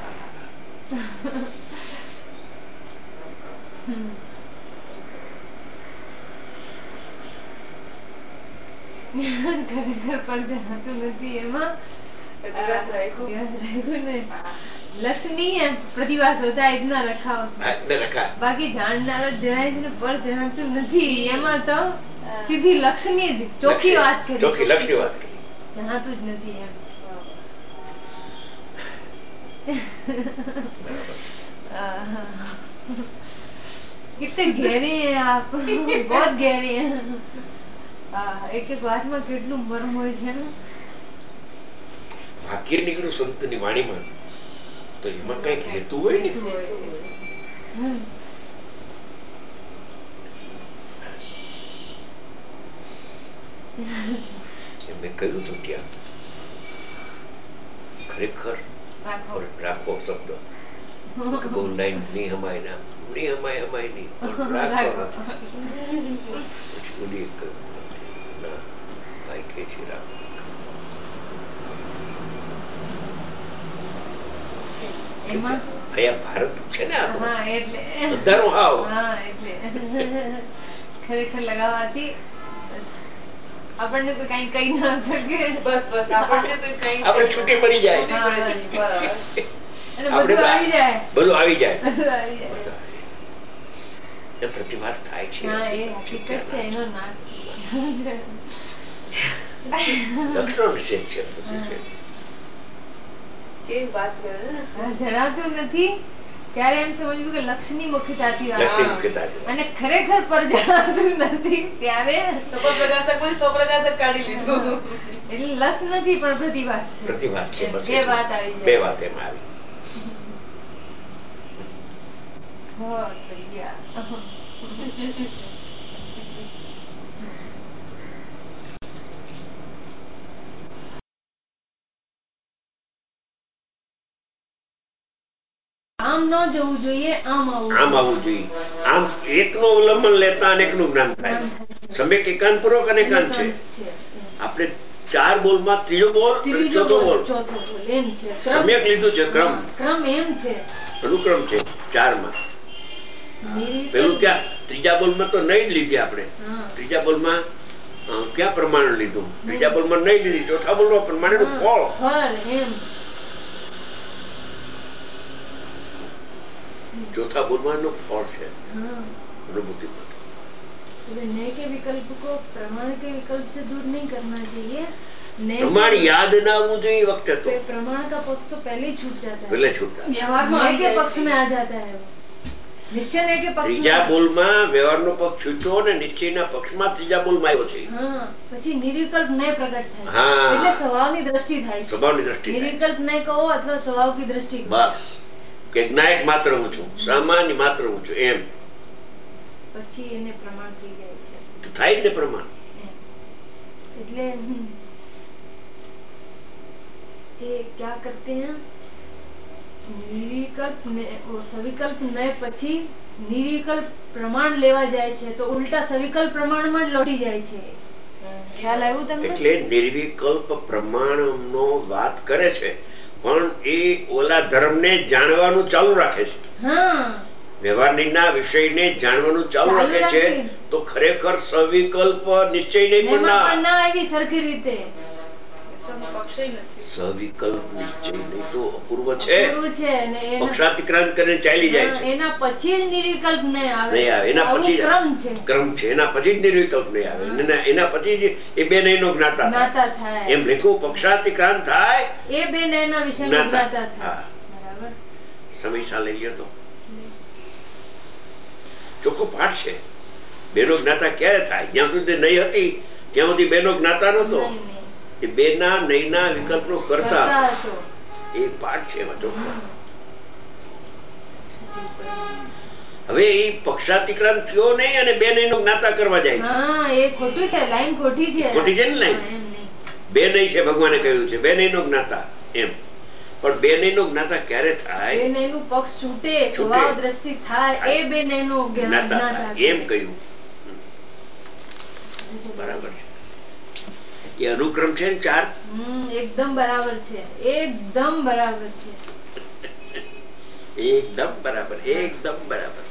ખરેખર પર જણાતું નથી એમાં પ્રતિભાસ રાખ્યું. પ્રતિભાસ રાખ્યું ને. लक्ष्य नहीं है, प्रतिभास होता है इतना रखा उसने. હા, ને રખા. बाकी जाननारो જ જણાય છે ને પર જણાતું નથી. એમાં તો સીધી લક્ષ્યની જ ચોખ્ખી વાત કરી. ચોખ્ખી લક્ષની વાત કરી. જણાતું જ નથી એમ. कितने गहरे हैं आप. बहुत गहरे हैं. એક એક વાતમાં કેટલું મર્મ હોય છે ને. વાક્ય નીકળ્યું સંતની વાણીમાં તો એમાં કઈક હેતુ હોય ને. મેં કહ્યું હતું ત્યાં ખરેખર રાખો શબ્દ બહુ લાઈન નહીં હમાય ના નહીં હમાય હમાય નહીં પણ રાખો પછી ઓલી એક ના ભાઈ કે છે રાખો. એમાં અહીંયા ભારત છે ને આ તો હા એટલે અંધારું હાવ. હા એટલે ખરેખર લગાવવાથી આપણને કોઈ કઈ કહી ના શકે. બસ બસ આપણને કોઈ કઈ આપણે છૂટી પડી જાય. છૂટી પડી જાય. બસ. અને આપણે બધું આવી જાય. બધું આવી જાય. બધું આવી જાય. બધું આવી જાય. એ પ્રતિભાસ થાય છે. હા એ હકીકત છે એનો ના. લક્ષણો નિષેધ છે બધું છે. કેવી વાત કરે ને. જણાતું નથી ત્યારે એમ સમજવું કે લક્ષ્યની મુખ્યતાથી વાત. લક્ષની મુખ્યતાથી વાત. અને ખરેખર પર જણાતું નથી ત્યારે સ્વપ્રકાશક બોલી સ્વપ્રકાશક કાઢી લીધું. એટલે લક્ષ નથી પણ પ્રતિભાસ છે. પ્રતિભાસ છે. બસ બે વાત આવી જાય. બે વાત એમાં આવી. આમ ન જવું જોઈએ, આમ આવવું જોઈએ. આમ એકનું અવલંબન લેતા અનેકનું જ્ઞાન થાય. સમ્યક એકાંતપૂર્વક અને એકાંત છે. આપણે 4 બોલમાં ત્રીજો બોલ ચોથો બોલ એમ છે. સમ્યક લીધું છે. ક્રમ એમ છે. અનુક્રમ છે 4માં. પેલું ક્યાં ત્રીજા બોલમાં તો નહીં જ લીધી આપણે. ત્રીજા બોલમાં ક્યાં પ્રમાણ લીધું. ત્રીજા બોલમાં નહીં લીધી. ચોથા બોલમાં પ્રમાણનું ફળ. ચોથા બોલમાં ફળ છે અનુભૂતિ માટે. नए के विकल्प को प्रमाण के विकल्प से दूर नहीं करना चाहिए. प्रमाण याद ना आवવું જોઈએ વખતે તો प्रमाण का पक्ष तो पहले ही छूट जाता है. पहले छूट जाता है. व्यवहार में नए के पक्ष में आ जाता है वो. નિશ્ચય ને કે પક્ષ ત્રીજા બોલમાં વ્યવહારનો પક્ષ છૂટ્યો અને નિશ્ચયના પક્ષમાં ત્રીજા બોલમાં આવ્યો છે. પછી નિર્વિકલ્પ નય પ્રગટ થાય. હા. એટલે સ્વભાવની દ્રષ્ટિ થાય છે. સ્વભાવની દ્રષ્ટિ થાય. નિર્વિકલ્પ નય કહો અથવા સ્વભાવ કી દ્રષ્ટિ કહો. બસ કે જ્ઞાયક માત્ર હું છું, સામાન્ય માત્ર હું છું એમ. પછી એને પ્રમાણ થઈ જાય છે. તો થાય જ ને પ્રમાણ. એટલે એ क्या करते हैं નિર્વિકલ્પ ને સવિકલ્પ ને પછી નિર્વિકલ્પ પ્રમાણ લેવા જાય છે તો ઉલટા સવિકલ્પ પ્રમાણમાં જ લોટી જાય છે. ખ્યાલ આવ્યું તમને? એટલે નિર્વિકલ્પ પ્રમાણનો વાત કરે છે પણ એ ઓલા ધર્મને જાણવાનું ચાલુ રાખે છે. વ્યવહારની વિષયને જાણવાનું ચાલુ રાખે છે તો ખરેખર સવિકલ્પ નિશ્ચય નહીં પણ ના આવી સરખી રીતે સવિકલ્પ નિશ્ચય નહીં તો અપૂર્વ છે. પક્ષાતિક્રાંત કરીને ચાલી જાય છે. એના પછી જ નિર્વિકલ્પ નહીં આવે. એના પછી ક્રમ છે. એના પછી જ નિર્વિકલ્પ નહીં આવે. એના પછી જ એ બે નયનો જ્ઞાતા થાય. એમ લખ્યું પક્ષાતિક્રાંત થાય એ બે નયના વિશે જ્ઞાતા થાય. સમય લઈ લ્યો તો ચોખ્ખો પાઠ છે. બેનો જ્ઞાતા ક્યારે થાય? જ્યાં સુધી નહીં હતી ત્યાં સુધી બેનો જ્ઞાતા નતો. એ બેના નયના વિકલ્પનો કરતા એ પાઠ છે એમાં ચોખ્ખો. હવે એ પક્ષાતિક્રાંત થયો નહીં અને બે નયનો જ્ઞાતા કરવા જાય છે. એ ખોટું છે. લાઈન ખોટી છે. ખોટી છે ને લાઈન. બે નય છે ભગવાને કહ્યું છે બે નયનો જ્ઞાતા એમ. પણ બે નયનો જ્ઞાતા ક્યારે થાય? બે નયનું પક્ષ છૂટે સ્વભાવ દ્રષ્ટિ થાય એ બે નયનો જ્ઞાતા થાય એમ કહ્યું. બરાબર છે. એ અનુક્રમ છે ને ચાર. એકદમ બરાબર છે. એકદમ બરાબર છે. એકદમ બરાબર. એકદમ બરાબર.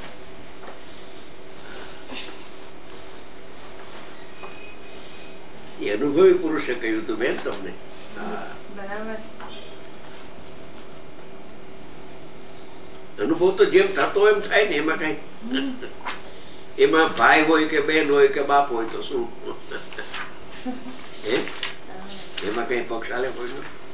એ અનુભવી પુરુષે કહ્યું હતું બેન તમને. બરાબર. અનુભવ તો જેમ થતો એમ થાય ને એમાં કઈ એમાં ભાઈ હોય કે બેન હોય કે બાપ હોય તો શું એમાં કઈ પક્ષ આલે કોઈ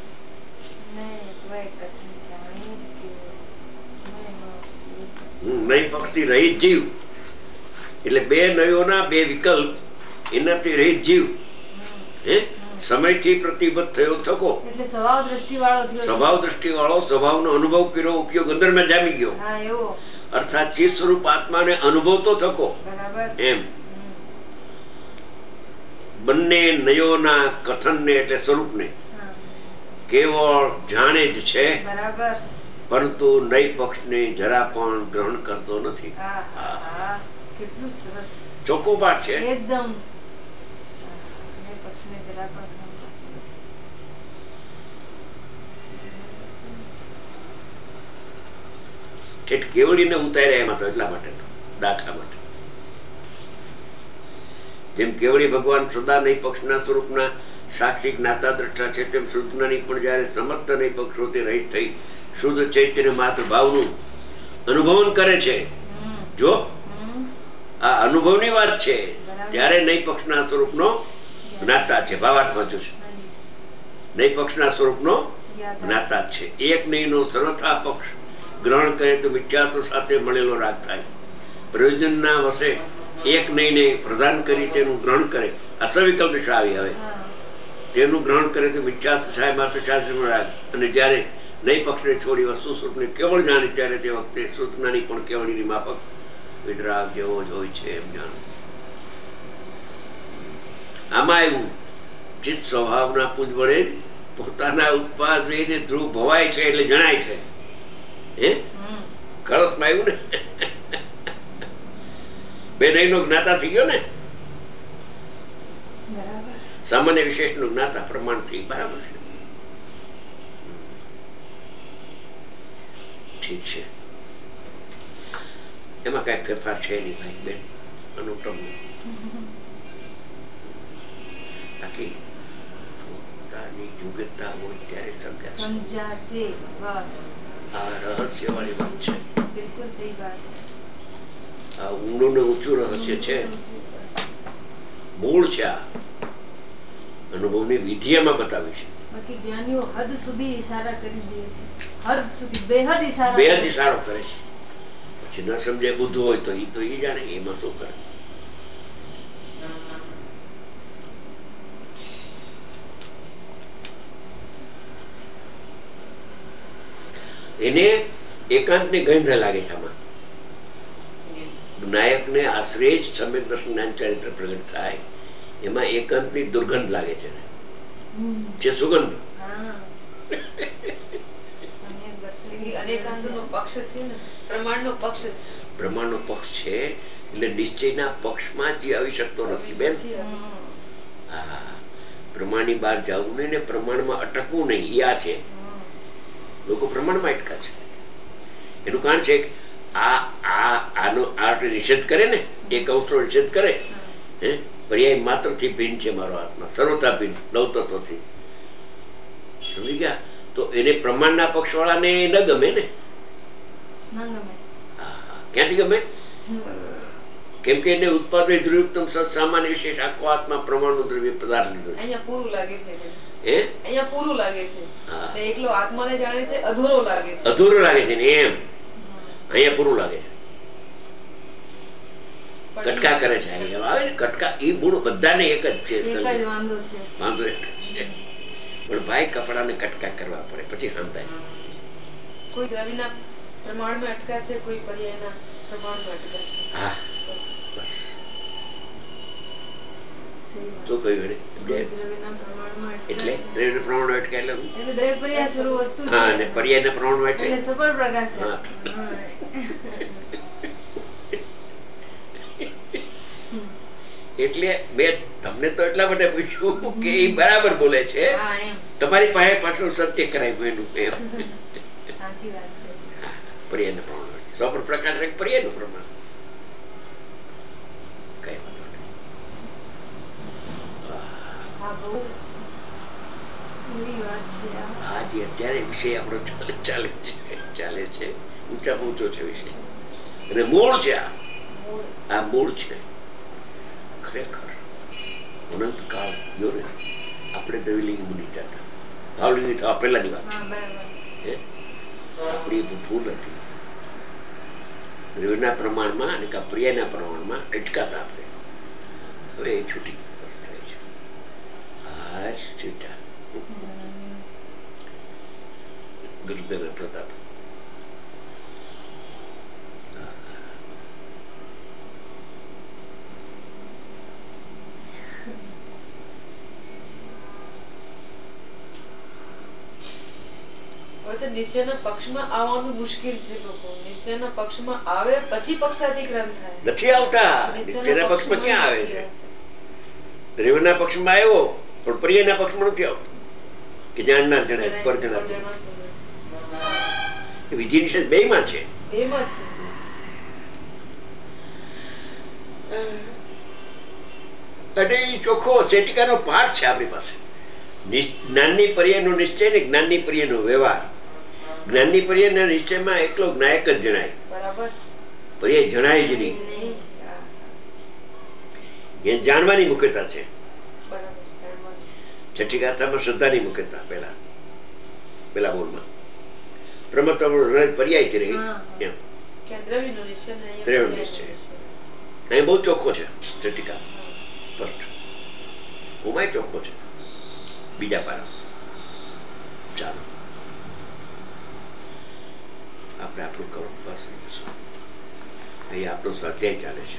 નહીં પક્ષ થી રહિત જીવ એટલે બે નયોના બે વિકલ્પ એનાથી રહિત જીવ સમયથી પ્રતિબદ્ધ થયો થકો એટલે સ્વભાવ દ્રષ્ટિ વાળો સ્વભાવનો અનુભવ કર્યો ઉપયોગ અંદરમાં જામી ગયો અર્થાત ચિત્ત સ્વરૂપ આત્માને અનુભવતો થકો એમ. બંને નયોના કથનને એટલે સ્વરૂપને કેવળ જાણે જ છે પરંતુ નય પક્ષને જરા પણ ગ્રહણ કરતો નથી. ચોખ્ખો પાઠ છે. એકદમ ઠેઠ કેવડીને ઉતાર્યા એમાં તો એટલા માટે દાખલા માટે. જેમ કેવડી ભગવાન સદા નય પક્ષના સ્વરૂપના સાક્ષી જ્ઞાતા દ્રષ્ટા છે તેમ શુદ્ધની પણ જયારે સમસ્ત નય પક્ષોથી રહિત થઈ શુદ્ધ ચૈતન્ય માત્ર ભાવનું અનુભવન કરે છે. જો આ અનુભવની વાત છે ત્યારે નય પક્ષના સ્વરૂપનો જ્ઞાતા છે. ભાવાર્થ વાંચું છું. નય પક્ષના સ્વરૂપનો જ્ઞાતા છે. એક નયનો સર્વથા પક્ષ ગ્રહણ કરે તો મિથ્યાત્વ સાથે મળેલો રાગ થાય. પ્રયોજનના વશે એક નયને પ્રદાન કરી તેનું ગ્રહણ કરે અસવિકલ્પ દિશા આવી હવે તેનું ગ્રહણ કરે તો મિથ્યાત્વ થાય માત્ર શાસ્ત્રનો રાગ. અને જયારે નય પક્ષને છોડી વસ્તુ સ્વરૂપને કેવળ જાણે ત્યારે તે વખતે સૂચનાની પણ કેવળીની માફક વિતરાગ જેવો જ હોય છે એમ જાણ. આમાં એવું ચિત્ત સ્વભાવના પૂજ વડે પોતાના ઉત્પાદ રહીને ધ્રુવ ભવાય છે એટલે જણાય છે. કળશમાં આવ્યું ને બે નયનો જ્ઞાતા થઈ ગયો ને. સામાન્ય વિશેષ નું જ્ઞાતા પ્રમાણ થી બરાબર છે. ઠીક છે. એમાં કઈ ફેરફાર છે નહીં ભાઈ બેન અનુક્રમ બાકી પોતાની યોગ્યતા હોય ત્યારે સમજાશે. બસ આ રહસ્ય વાળી વાત છે. બિલકુલ સહી વાત. આ ઊંડું ને ઊંચું રહસ્ય છે. મૂળ છે. આ અનુભવની વિધિ એમાં બતાવી છે. બાકી જ્ઞાનીઓ હદ સુધી ઈશારા કરી દે છે. હદ સુધી બેહદ ઈશારો કરે છે. જે ન સમજે બુદ્ધ હોય તો એ જાણે, એમાં શું કરે. એને એકાંતની ગંધ લાગે છે આમાં. નાયકને આશ્રય જ સમ્યક દર્શન જ્ઞાન ચારિત્ર પ્રગટ થાય, એમાં એકાંતની દુર્ગંધ લાગે છે, જે સુગંધ. પ્રમાણનો પક્ષ છે એટલે નિશ્ચયના પક્ષમાં જ આવી શકતો નથી બેન. હા, પ્રમાણની બહાર જવું નહીં ને પ્રમાણમાં અટકવું નહીં, એ આ છે. લોકો પ્રમાણમાં અટકા છે. એનું કારણ છે આનો નિષેધ કરે ને, એક અંશનો નિષેધ કરે, પર્યાય માત્ર થી ભિન્ન છે મારો આત્મા, સર્વતા ભિન્ન, નવ તત્વથી. સમજી ગયા? તો એને પ્રમાણના પક્ષ વાળાને ન ગમે ને. ક્યાંથી ગમે? કેમ કે એને ઉત્પાદન ધ્રુવયુક્તમ સામાન્ય વિશેષ આખો આત્મા પ્રમાણનું દ્રવ્ય પદાર્થ લીધો છે. અહીંયા પૂરું લાગે છે, અહીંયા પૂરું લાગે છે, એકલો આત્માને જાણે છે, અધૂરો લાગે છે. અધૂરો લાગે છે ને એમ, અહીંયા પૂરું લાગે છે. કટકા કરે છે, આવે ને કટકા, એ મૂળ બધાને એક જ છે. વાંધો એક છે, પણ ભાઈ કપડાને કટકા કરવા પડે પછી શાંતાય. કોઈ દ્રવ્યના પ્રમાણમાં અટકા છે, કોઈ પર્યાયના પ્રમાણમાં અટકા છે. હા, બસ. શું કહ્યું એને? એટલે દ્રવ્યના પ્રમાણમાં અટકા એટલે હા, અને પર્યાયના પ્રમાણમાં એટલે એટલે મેં તમને તો એટલા માટે પૂછ્યું કે એ બરાબર બોલે છે, તમારી પાસે પાછું સત્ય કરાવ્યું એનું એમ. પર્યાયના પ્રમાણ સ્વપ્ન પ્રકાશ પર્યાયનું પ્રમાણ કઈ વાંધો નહીં. આજે અત્યારે વિષય આપણો ચાલે છે, ઊંચા ઊંચો છે વિષય, અને મૂળ છે. આ મૂળ છે ખરેખર. અનંત કાળ ગયો ને, આપણે દ્રવ્યલિંગ બની જતા, ભાવલિંગ થવા પહેલાની વાત છે. આપણી ભૂલ હતી, દ્રવ્યના પ્રમાણમાં અને પ્રિયના પ્રમાણમાં અટકાતા આપણે. હવે એ છૂટી બસ થાય છે. આ જ છૂટા ગુરુદેવ પ્રતાપ. હવે તો નિશ્ચયના પક્ષમાં આવવાનું મુશ્કેલ છે. લોકો નિશ્ચયના પક્ષમાં આવે પછી પક્ષાધિકરણ થાય. નથી આવતા. નિશ્ચયના પક્ષમાં ક્યાં આવે છે? દ્રવ્યના પક્ષમાં આવ્યો પણ પ્રિયના પક્ષમાં નથી આવતો, કે જાણનાર જણાય પર જણાય. વિધિ નિષેધ બેયમાં છે. અને એ ચોખ્ખો ચેટિકાનો પાઠ છે આપણી પાસે. જ્ઞાનની પર્યાયનો નિશ્ચય ને જ્ઞાનની પર્યાયનો વ્યવહાર. જ્ઞાનની પર્યાયના નિશ્ચયમાં એકલો નાયક જ જણાય, પર્યાય જણાય જ નહીં. એ જાણવાની મુખ્યતા છે. છઠ્ઠી ગાથામાં શ્રદ્ધાની મુખ્યતા પેલા બોલમાં પ્રમત્વ પર્યાય રહી એમ. દ્રવ્ય નિશ્ચય અહીં બહુ ચોખ્ખો છે. છઠ્ઠિકા સ્પષ્ટ, ઉમાય ચોખ્ખો છે. બીજા પારા ચાલો આપણે આપણું કર્મ પાસે અહીં આપણો સ્વાધ્યાય ચાલે છે.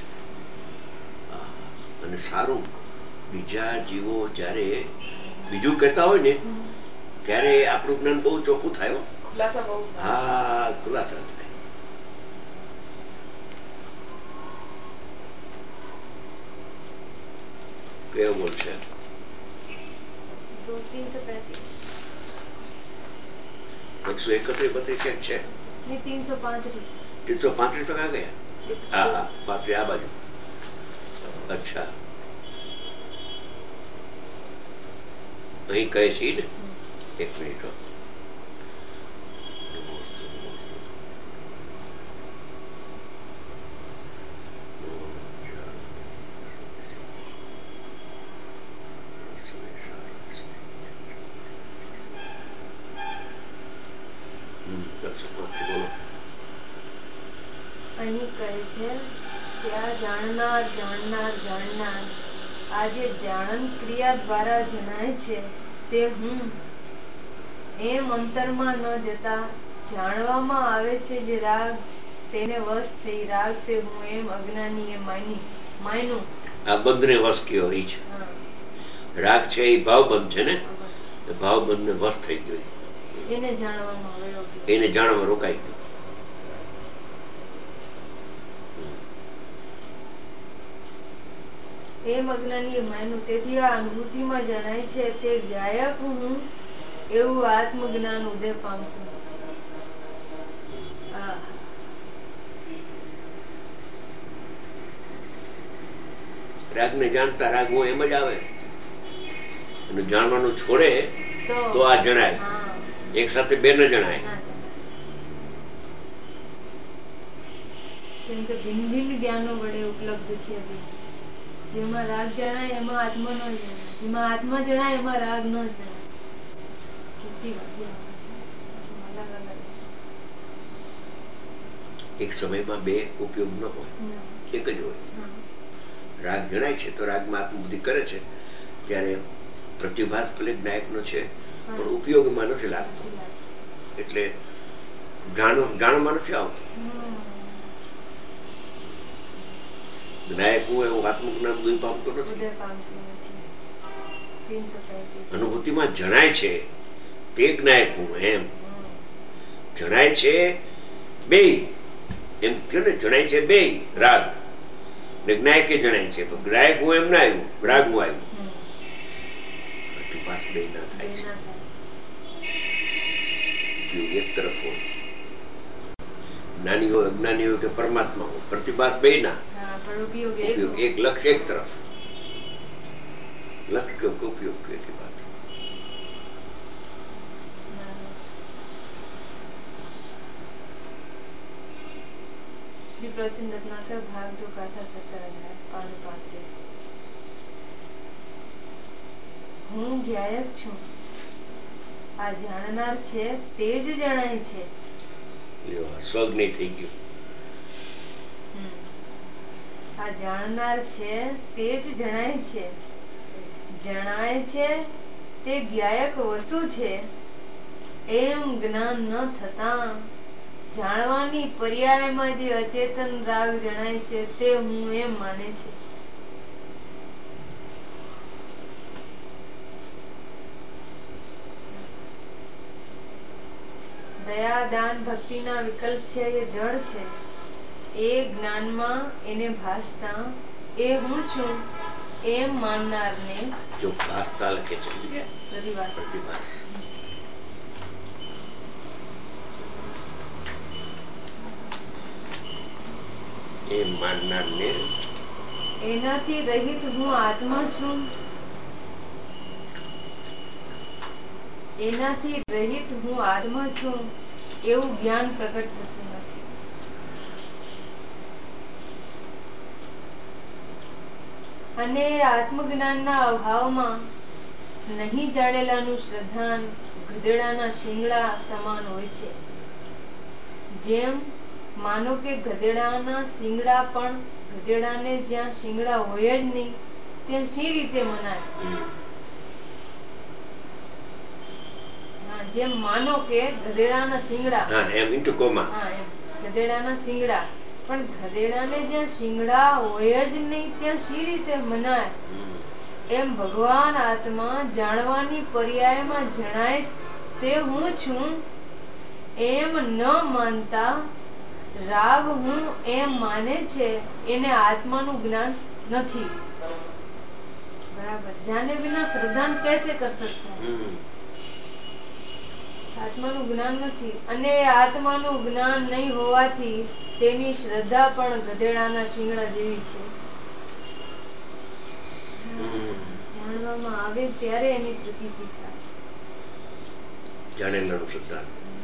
અને સારું, બીજા જીવો જયારે બીજું કહેતા હોય ને ત્યારે આપણું જ્ઞાન બહુ ચોખ્ખું થાય. હા, ખુલાસા થાય. કેવો બોલ છે? 131 છે 335 તો ક્યાં ગયા? હા હા, 35 આ બાજુ. અચ્છા, અહીં કહે છે ને, એક મિનિટ. અહીં કહે છે કે આ જાણનાર જાણનાર જાણનાર આ જે જાણન ક્રિયા દ્વારા જણાય છે તે હું એમ અંતરમાં ન જતા જાણવામાં આવે છે જે રાગ તેને વશ થઈ રાગ તે હું એમ અજ્ઞાની એ માન્યું. આ બંધને વશ કયો ઈ છે. રાગ છે એ ભાવબંધ છે ને, ભાવબંધ ને વશ થઈ ગયો, એને જાણવામાં એને જાણવા રોકાઈ ગયું. એમ અજ્ઞાની માન્યું. તેથી આ અનુભૂતિમાં જણાય છે તે ગાયક હું એવું આત્મજ્ઞાન ઉદય પામતું. રાગને જાણતા રાગ હું એમ જ આવે, અને જાણવાનું છોડે તો આ જણાય. એક સાથે બે ન જણાય. કેમ કે ભિન્ન ભિન્ન જ્ઞાનો વડે ઉપલબ્ધ છે. જેમાં રાગ જણાય એમાં આત્મા ન જણાય, જેમાં આત્મા જણાય એમાં રાગ ન જણાય. અલગ અલગ એક સમયમાં બે ઉપયોગ ન હોય, એક જ હોય. રાગ જણાય છે તો રાગમાં આત્મબુદ્ધિ કરે છે ત્યારે પ્રતિભાસ ભલે જ્ઞાયકનો છે પણ ઉપયોગમાં નથી લાગતો, એટલે જાણમાં નથી આવતું. જ્ઞાયક હું એવું આત્મજ્ઞાન ઉદય પામતો નથી. અનુભૂતિમાં જણાય છે તે જ્ઞાયક હું એમ જણાય છે બે, એમ થયું ને, જણાય છે બે રાગ ને જ્ઞાયકે જણાય છે. ગ્રાહક હું એમ ના આવ્યું, રાગ હું આવ્યું. પ્રતિભાસ બે ના થાય છે. ઉપયોગ એક તરફ હોય, જ્ઞાની હોય અજ્ઞાની હોય કે પરમાત્મા હોય, પ્રતિભાસ બે ના ઉપયોગ એક લક્ષ્ય એક તરફ, લક્ષ્ય કે ઉપયોગ એક બાત. શ્રી પ્રચંડ રત્નાકર ભાગ 2 ગાથા 17 પાન 35. હું જ્ઞાયક છું, આ જાણનાર છે તે જ જણાય છે. સ્વજ્ઞ થઈ ગયું. આ જાણનાર છે તે જ જણાય છે. જણાય છે તે જ્ઞાયક વસ્તુ છે એમ જ્ઞાન ન થતા જાણવાની પર્યાયમાં જે અચેતન રાગ જણાય છે તે હું એમ માને છે. દયા દાન ભક્તિના વિકલ્પ છે એ જળ છે. એ જ્ઞાનમાં એને ભાસતા એ હું છું એમ માનનારને જો ભાસતા લખે છે પ્રતિભાસ. એ માનનારને એનાથી રહિત હું આત્મા છું, એનાથી રહિત હું આત્મા છું એવું જ્ઞાન પ્રગટ થતું નથી. અને આત્મજ્ઞાનના અભાવમાં નહીં જાણેલાનું શ્રદ્ધાન ગધેડાના શિંગડા સમાન હોય છે. જેમ માનો કે ગધેડાના શિંગડા પણ ગધેડાને જ્યાં શિંગડા હોય જ નહીં ત્યાં શી રીતે મનાય. જેમ માનો કે ગધેડાના શિંગડા, ગધેડાના શિંગડા પણ ગધેડાને જ્યાં શિંગડા હોય જ નહીં ત્યાં શી રીતે મનાય. એમ ભગવાન આત્મા જાણવાની પર્યાયમાં જણાય તે હું છું એમ ન માનતા રાગ હું એમ માને છે એને આત્માનું જ્ઞાન નથી. બરાબર. જાને બિના શ્રદ્ધાન कैसे कर सकता है. આત્માનું જ્ઞાન નથી અને આત્માનું જ્ઞાન નહીં હોવાથી તેની શ્રદ્ધા પણ ગધેડાના શિંગડા જેવી છે. જાણવામાં આવે ત્યારે એની પ્રતીતિ થાય. જાણેલાનું શ્રદ્ધા.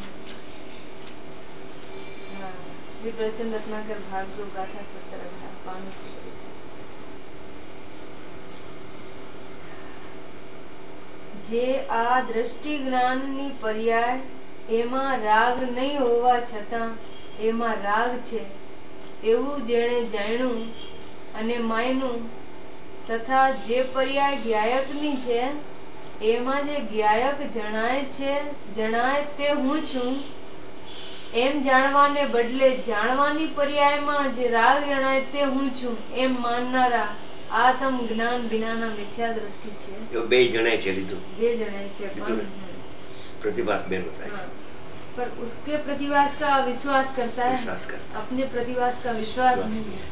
શ્રી પ્રચંડ રત્નાકર ભાગ 2 ગાથા 17 પાન 36. જે આ દ્રષ્ટિ જ્ઞાનની પર્યાય એમાં રાગ નહીં હોવા છતાં એમાં રાગ છે એવું જેણે જાણ્યું અને માન્યું તથા જે પર્યાય જ્ઞાયકની છે એમાં જે જ્ઞાયક જણાય તે હું છું એમ જાણવાને બદલે જાણવાની પર્યાયમાં જે રાગ જણાય તે હું છું એમ માનનારા આત્મ જ્ઞાન વિનાના મિથ્યા દ્રષ્ટિ છે. બે જણાય છે લીધું, બે જણાય છે પણ प्रतिभास बेनो થાય हाँ, पर उसके प्रतिभास का विश्वास करता है, विश्वास करता है। अपने प्रतिभास का विश्वास नहीं है.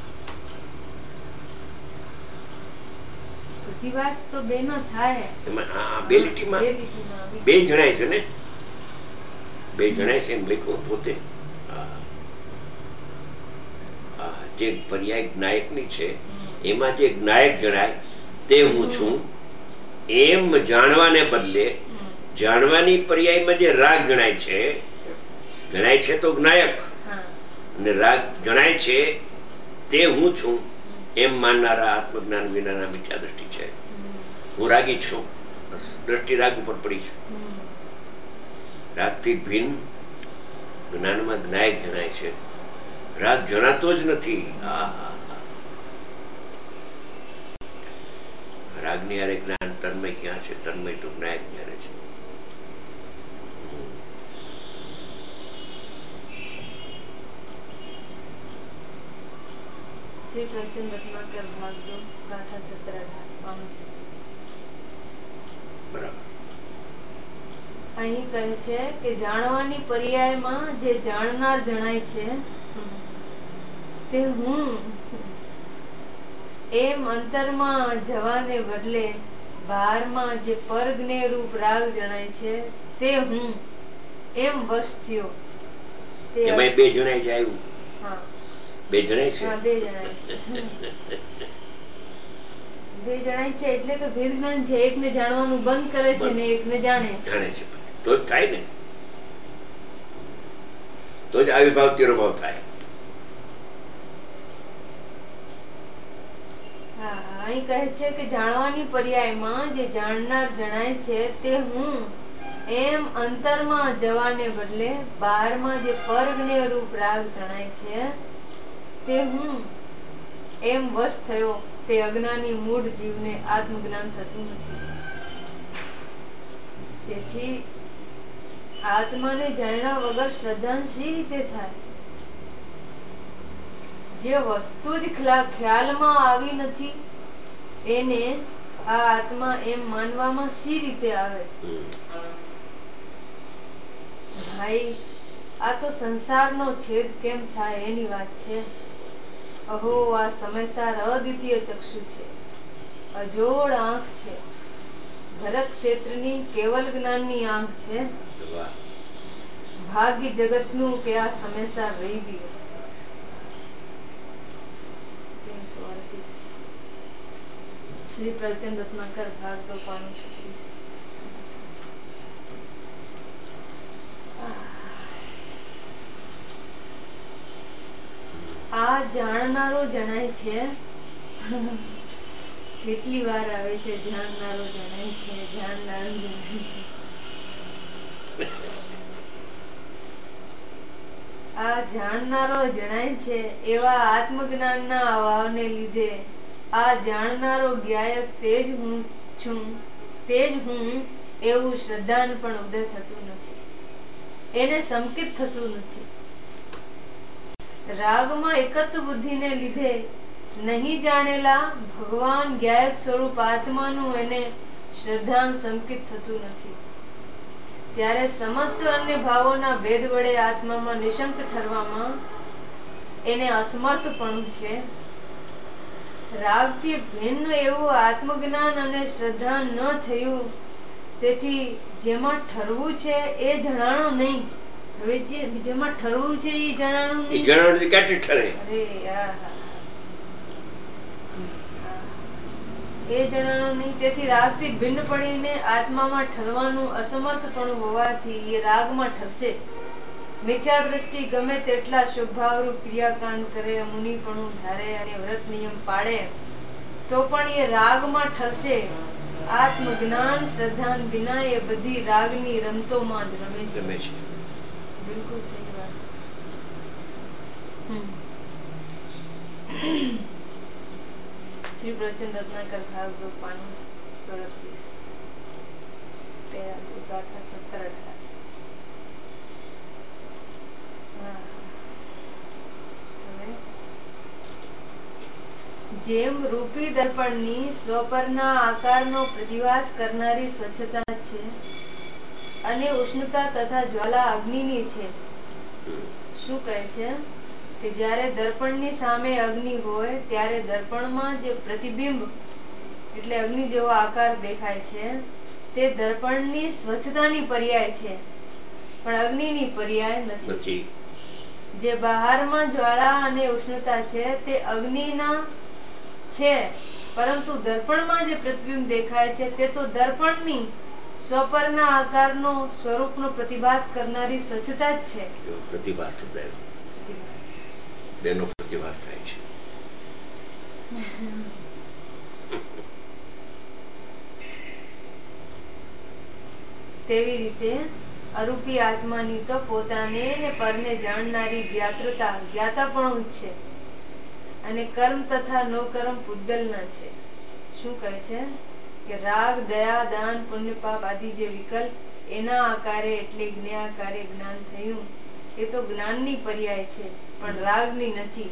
प्रतिभास तो બેનો થાય એમાં બે લીટીમાં બે જણાય છે ને, બે જણાય છે એમ લખ્યું પોતે. જે પર્યાય જ્ઞાયકની છે એમાં જે જ્ઞાયક જણાય તે હું છું એમ જાણવાને બદલે જાણવાની પર્યાયમાં જે રાગ જણાય છે તો જ્ઞાયક અને રાગ જણાય છે તે હું છું એમ માનનારા આત્મજ્ઞાન વિનાના મિથ્યા દ્રષ્ટિ છે. હું રાગી છું, દ્રષ્ટિ રાગ ઉપર પડી છે. રાગથી ભિન્ન જ્ઞાનમાં જ્ઞાયક જણાય છે, રાગ જણાતો જ નથી. રાગની હારે જ્ઞાન તન્મય ક્યાં છે? તન્મય તો જ્ઞાયક ક્યારે છે? શ્રી પ્રવચન રત્નાકર ભાગ 2 ગાથા 17 બરાબર. અહીં કહે છે કે જાણવાની પર્યાયમાં જે જાણનાર જણાય છે તે હું એમ અંતરમાં જવાને બદલે બહારમાં જે પરજ્ઞે રૂપ રાગ જણાય છે તે હું એમ વશ થયો. એમાં બે જણાય છે આવ્યું. હા, બે જણાય છે. હા, બે જણાય છે. બે જણાય છે એટલે તો ભેદ જ્ઞાન છે. એકને જાણવાનું બંધ કરે છે ને એકને જાણે છે. તો જ થાય ને, તો જ આવિર્ભાવ તિરોભાવ થાય. અહીં કહે છે કે જાણવાની પર્યાયમાં જે જાણનાર જણાય છે તે હું એમ અંતરમાં જવાને બદલે બહારમાં જે પરજ્ઞે રૂપ રાગ જણાય છે તે હું એમ વશ થયો. તે અજ્ઞાની મૂળ જીવને આત્મજ્ઞાન થતું નથી. તેથી આત્માને જાણ્યા વગર શ્રદ્ધા શી રીતે થાય? જે વસ્તુ જ ખ્યાલમાં આવી નથી એને આ આત્મા એમ માનવામાં શી રીતે આવે? ભાઈ, આ તો સંસારનો છેદ કેમ થાય એની વાત છે. અહો, આ સમયસાર અદ્વિતીય ચક્ષુ છે, અજોડ આંખ છે, ભરત ક્ષેત્રની કેવલ જ્ઞાનની આંખ છે. ભાગ્ય જગતનું કે આ સમયસાર રહી ગયું. શ્રી પ્રવચન રત્નાકર ભાગ 2 પાનું 36. આ જાણનારો જણાય છે. કેટલી વાર આવે છે જાણનારો જણાય છે, જાણનારો જણાય છે. આ જાણનારો જણાય છે એવા આત્મજ્ઞાનના અભાવને લીધે આ જાણનારો જ્ઞાયક તે જ હું છું, તે જ હું એવું શ્રદ્ધાન પણ ઉદય થતું નથી, એને સંકિત થતું નથી. રાગમાં એકત્વ બુદ્ધિને લીધે નહીં જાણેલા ભગવાન જ્ઞાયક સ્વરૂપ આત્માનું એને શ્રદ્ધાન સંકિત થતું નથી. ત્યારે સમસ્ત અન્ય ભાવોના ભેદ વડે આત્મામાં નિશંક ઠરવામાં એને અસમર્થપણું છે. રાગથી ભિન્ન એવું આત્મજ્ઞાન અને શ્રદ્ધા ન થયું, તેથી જેમાં ઠરવું છે એ જણાણું નહીં. હવે જેમાં ઠરવું છે એ જણાણું નહીં. ક્યાંથી ઠરે? એ જણાણું નહીં. તેથી રાગથી ભિન્ન પડીને આત્મામાં ઠરવાનું અસમર્થપણું હોવાથી એ રાગમાં ઠરશે. મિથ્યા દ્રષ્ટિ ગમે તેટલા શુભભાવરૂપ ક્રિયાકાંડ કરે, મુનિપણું ધારે અને વ્રત નિયમ પાડે તો પણ એ રાગમાં ઠરશે. આત્મજ્ઞાન શ્રદ્ધાન વિના એ બધી રાગની રમતોમાં જ રમે છે. બિલકુલ સહી વાત. શ્રી પ્રવચન રત્નાકર ભાગ 2 પાનું 37 ગાથા 17-18. જેમ રૂપી દર્પણની સ્વપરના આકારનો પ્રતિભાસ કરનારી સ્વચ્છતા છે અને ઉષ્ણતા તથા જ્વાલા અગ્નિની છે. શું કહે છે કે જ્યારે દર્પણની સામે અગ્નિ હોય ત્યારે દર્પણમાં જે પ્રતિબિંબ એટલે અગ્નિ જેવો આકાર દેખાય છે તે દર્પણની સ્વચ્છતાની પર્યાય છે, પણ અગ્નિની પર્યાય નથી. જે બહારમાં જ્વાળા અને ઉષ્ણતા છે તે અગ્નિના છે, પરંતુ દર્પણમાં જે પ્રતિબિંબ દેખાય છે તે તો દર્પણની સ્વપરના આકારનો સ્વરૂપનો પ્રતિભાસ કરનારી સ્વચ્છતા જ છે. પ્રતિભાસ બેનો પ્રતિભાસ થાય છે. તેવી રીતે અરૂપી આત્માની તો પોતાને ને પરને જાણનારી જ્ઞાતાપણું જ છે અને કર્મ તથા નો કર્મ પૂતગલના છે. શું કહે છે કે રાગ, દયા, દાન, પુણ્ય, પાપ આદિ જે વિકલ્પ એના આકારે એટલે જ્ઞેયાકારે જ્ઞાન થયું એ તો જ્ઞાનની પર્યાય છે, પણ રાગની નથી.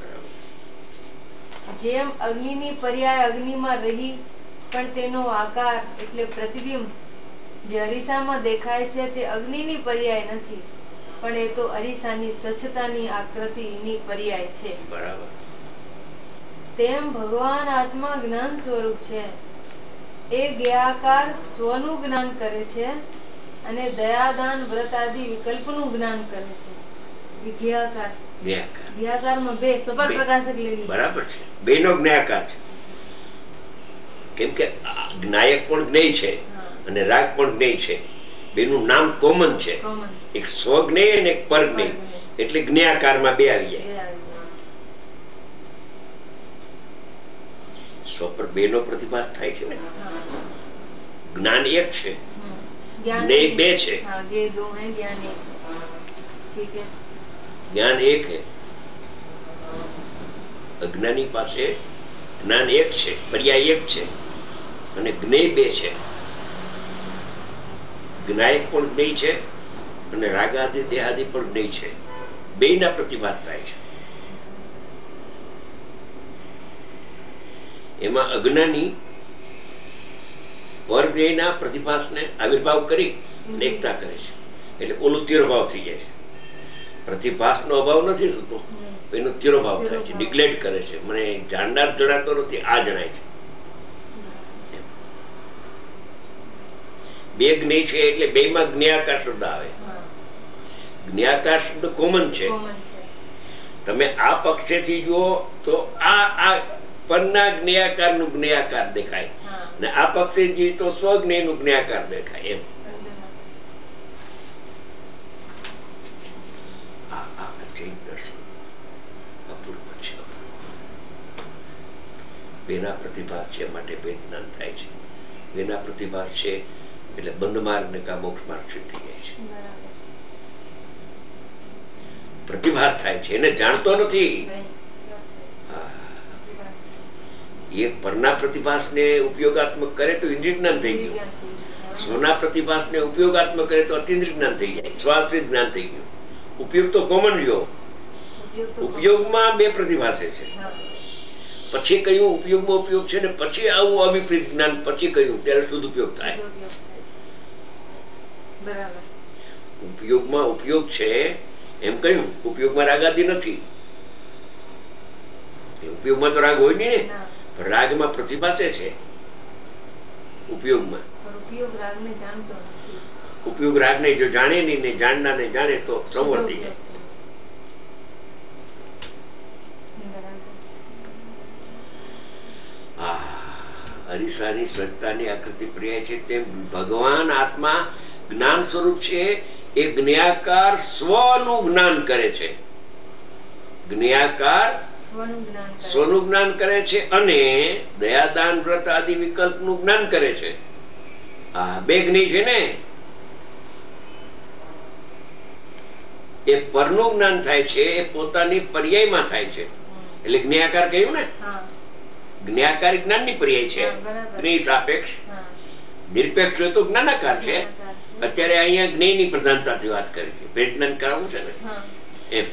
જેમ અગ્નિની પર્યાય અગ્નિમાં રહી પણ તેનો આકાર એટલે પ્રતિબિંબ જે અરીસામાં દેખાય છે તે અગ્નિની પર્યાય નથી, પણ એ તો અરીસાની સ્વચ્છતાની આકૃતિની પર્યાય છે. બરાબર. તેમ ભગવાન આત્મા જ્ઞાન સ્વરૂપ છે. એ જ્ઞેયાકાર સ્વનું જ્ઞાન કરે છે અને દયાદાન વ્રત આદિ વિકલ્પનું જ્ઞાન કરે છે. જ્ઞેયાકારમાં બે સબર પ્રકાશક લેલી. બરાબર છે, બેનો જ્ઞેયાકાર છે. કેમ કે જ્ઞાયક પણ જ્ઞેય છે અને રાગ પણ જ્ઞેય છે. બેનું નામ કોમન છે, એક સ્વજ્ઞેય અને એક પરજ્ઞેય, એટલે જ્ઞેયાકારમાં બે આવી જાય. સ્વપર બેનો પ્રતિભાસ થાય છે ને. જ્ઞાન એક છે, જ્ઞેય બે છે. જ્ઞાન એક है, અજ્ઞાની પાસે જ્ઞાન એક છે, પર્યાય એક છે અને જ્ઞેય બે છે. જ્ઞાયક પણ જ્ઞેય છે અને રાગાદિ દેહાદિ પણ જ્ઞેય છે. બેયના પ્રતિભાસ થાય છે. એમાં અજ્ઞાની પરજ્ઞેયના પ્રતિભાસને આવિર્ભાવ કરી એકતા કરે છે, એટલે ઓલું તિરોભાવ થઈ જાય છે. પ્રતિભાસનો અભાવ નથી થતો, એનો તિરોભાવ થાય છે, નિગ્લેક્ટ કરે છે. મને જાણનાર જણાતો નથી, આ જણાય છે. બે જ્ઞેય છે એટલે બેમાં જ્ઞેયાકાર શબ્દ આવે. જ્ઞેયાકાર શબ્દ કોમન છે. તમે આ પક્ષેથી જુઓ તો આ પરના જ્ઞેયાકારનું જ્ઞેયાકાર દેખાય ને આ પક્ષે જઈએ તો સ્વજ્ઞેયનું જ્ઞેયાકાર દેખાય. એમ બેના પ્રતિભાસ છે માટે બે જ્ઞાન થાય છે. બેના પ્રતિભાસ છે એટલે બંધ માર્ગ ને કા મોક્ષ માર્ગ સિદ્ધ થઈ જાય છે. પ્રતિભાસ થાય છે, એને જાણતો નથી. એક પરના પ્રતિભાસ ને ઉપયોગાત્મક કરે તો ઇન્દ્રિય જ્ઞાન થઈ ગયું. સ્વના પ્રતિભાસ ને ઉપયોગાત્મક કરે તો અતિન્દ્રિય જ્ઞાન થઈ જાય, સ્વાશ્રિત જ્ઞાન થઈ ગયું. ઉપયોગ તો કોમન રહ્યો. ઉપયોગમાં બે પ્રતિભાસે છે. પછી કયું ઉપયોગમાં ઉપયોગ છે ને પછી આવું અવિપરીત જ્ઞાન પછી કયું ત્યારે શુદ્ધ ઉપયોગ થાય. ઉપયોગમાં ઉપયોગ છે એમ કહ્યું, ઉપયોગમાં રાગાદિ નથી. ઉપયોગમાં તો રાગ હોય નહીં ને, પણ રાગમાં પ્રતિભાસે છે. ઉપયોગમાં ઉપયોગ રાગને જો જાણે નહીં ને જાણનાર ને જાણે તો સંવર થઈ જાય. અરીસાની સ્વચ્છતાની આકૃતિ પ્રિય છે તેમ ભગવાન આત્મા જ્ઞાન સ્વરૂપ છે. એ જ્ઞેયાકાર સ્વનું જ્ઞાન કરે છે. જ્ઞેયાકાર સ્વનું જ્ઞાન કરે છે અને દયાદાન વ્રત આદિ વિકલ્પનું જ્ઞાન કરે છે. આ બે જ્ઞેય છે ને, એ પરનું જ્ઞાન થાય છે, એ પોતાની પર્યાયમાં થાય છે. એટલે જ્ઞાકાર કહ્યું ને, હા જ્ઞાકારી જ્ઞાનની પર્યાય છે. હા, બરાબર. જ્ઞેય સાપેક્ષ. હા નિરપેક્ષ હોય તો જ્ઞાનાકાર છે. જ્ઞાનાકાર છે. અત્યારે અહીંયા જ્ઞેયની પ્રધાનતાથી વાત કરી છે. ભેટ જ્ઞાન કરાવવું છે ને હા એમ.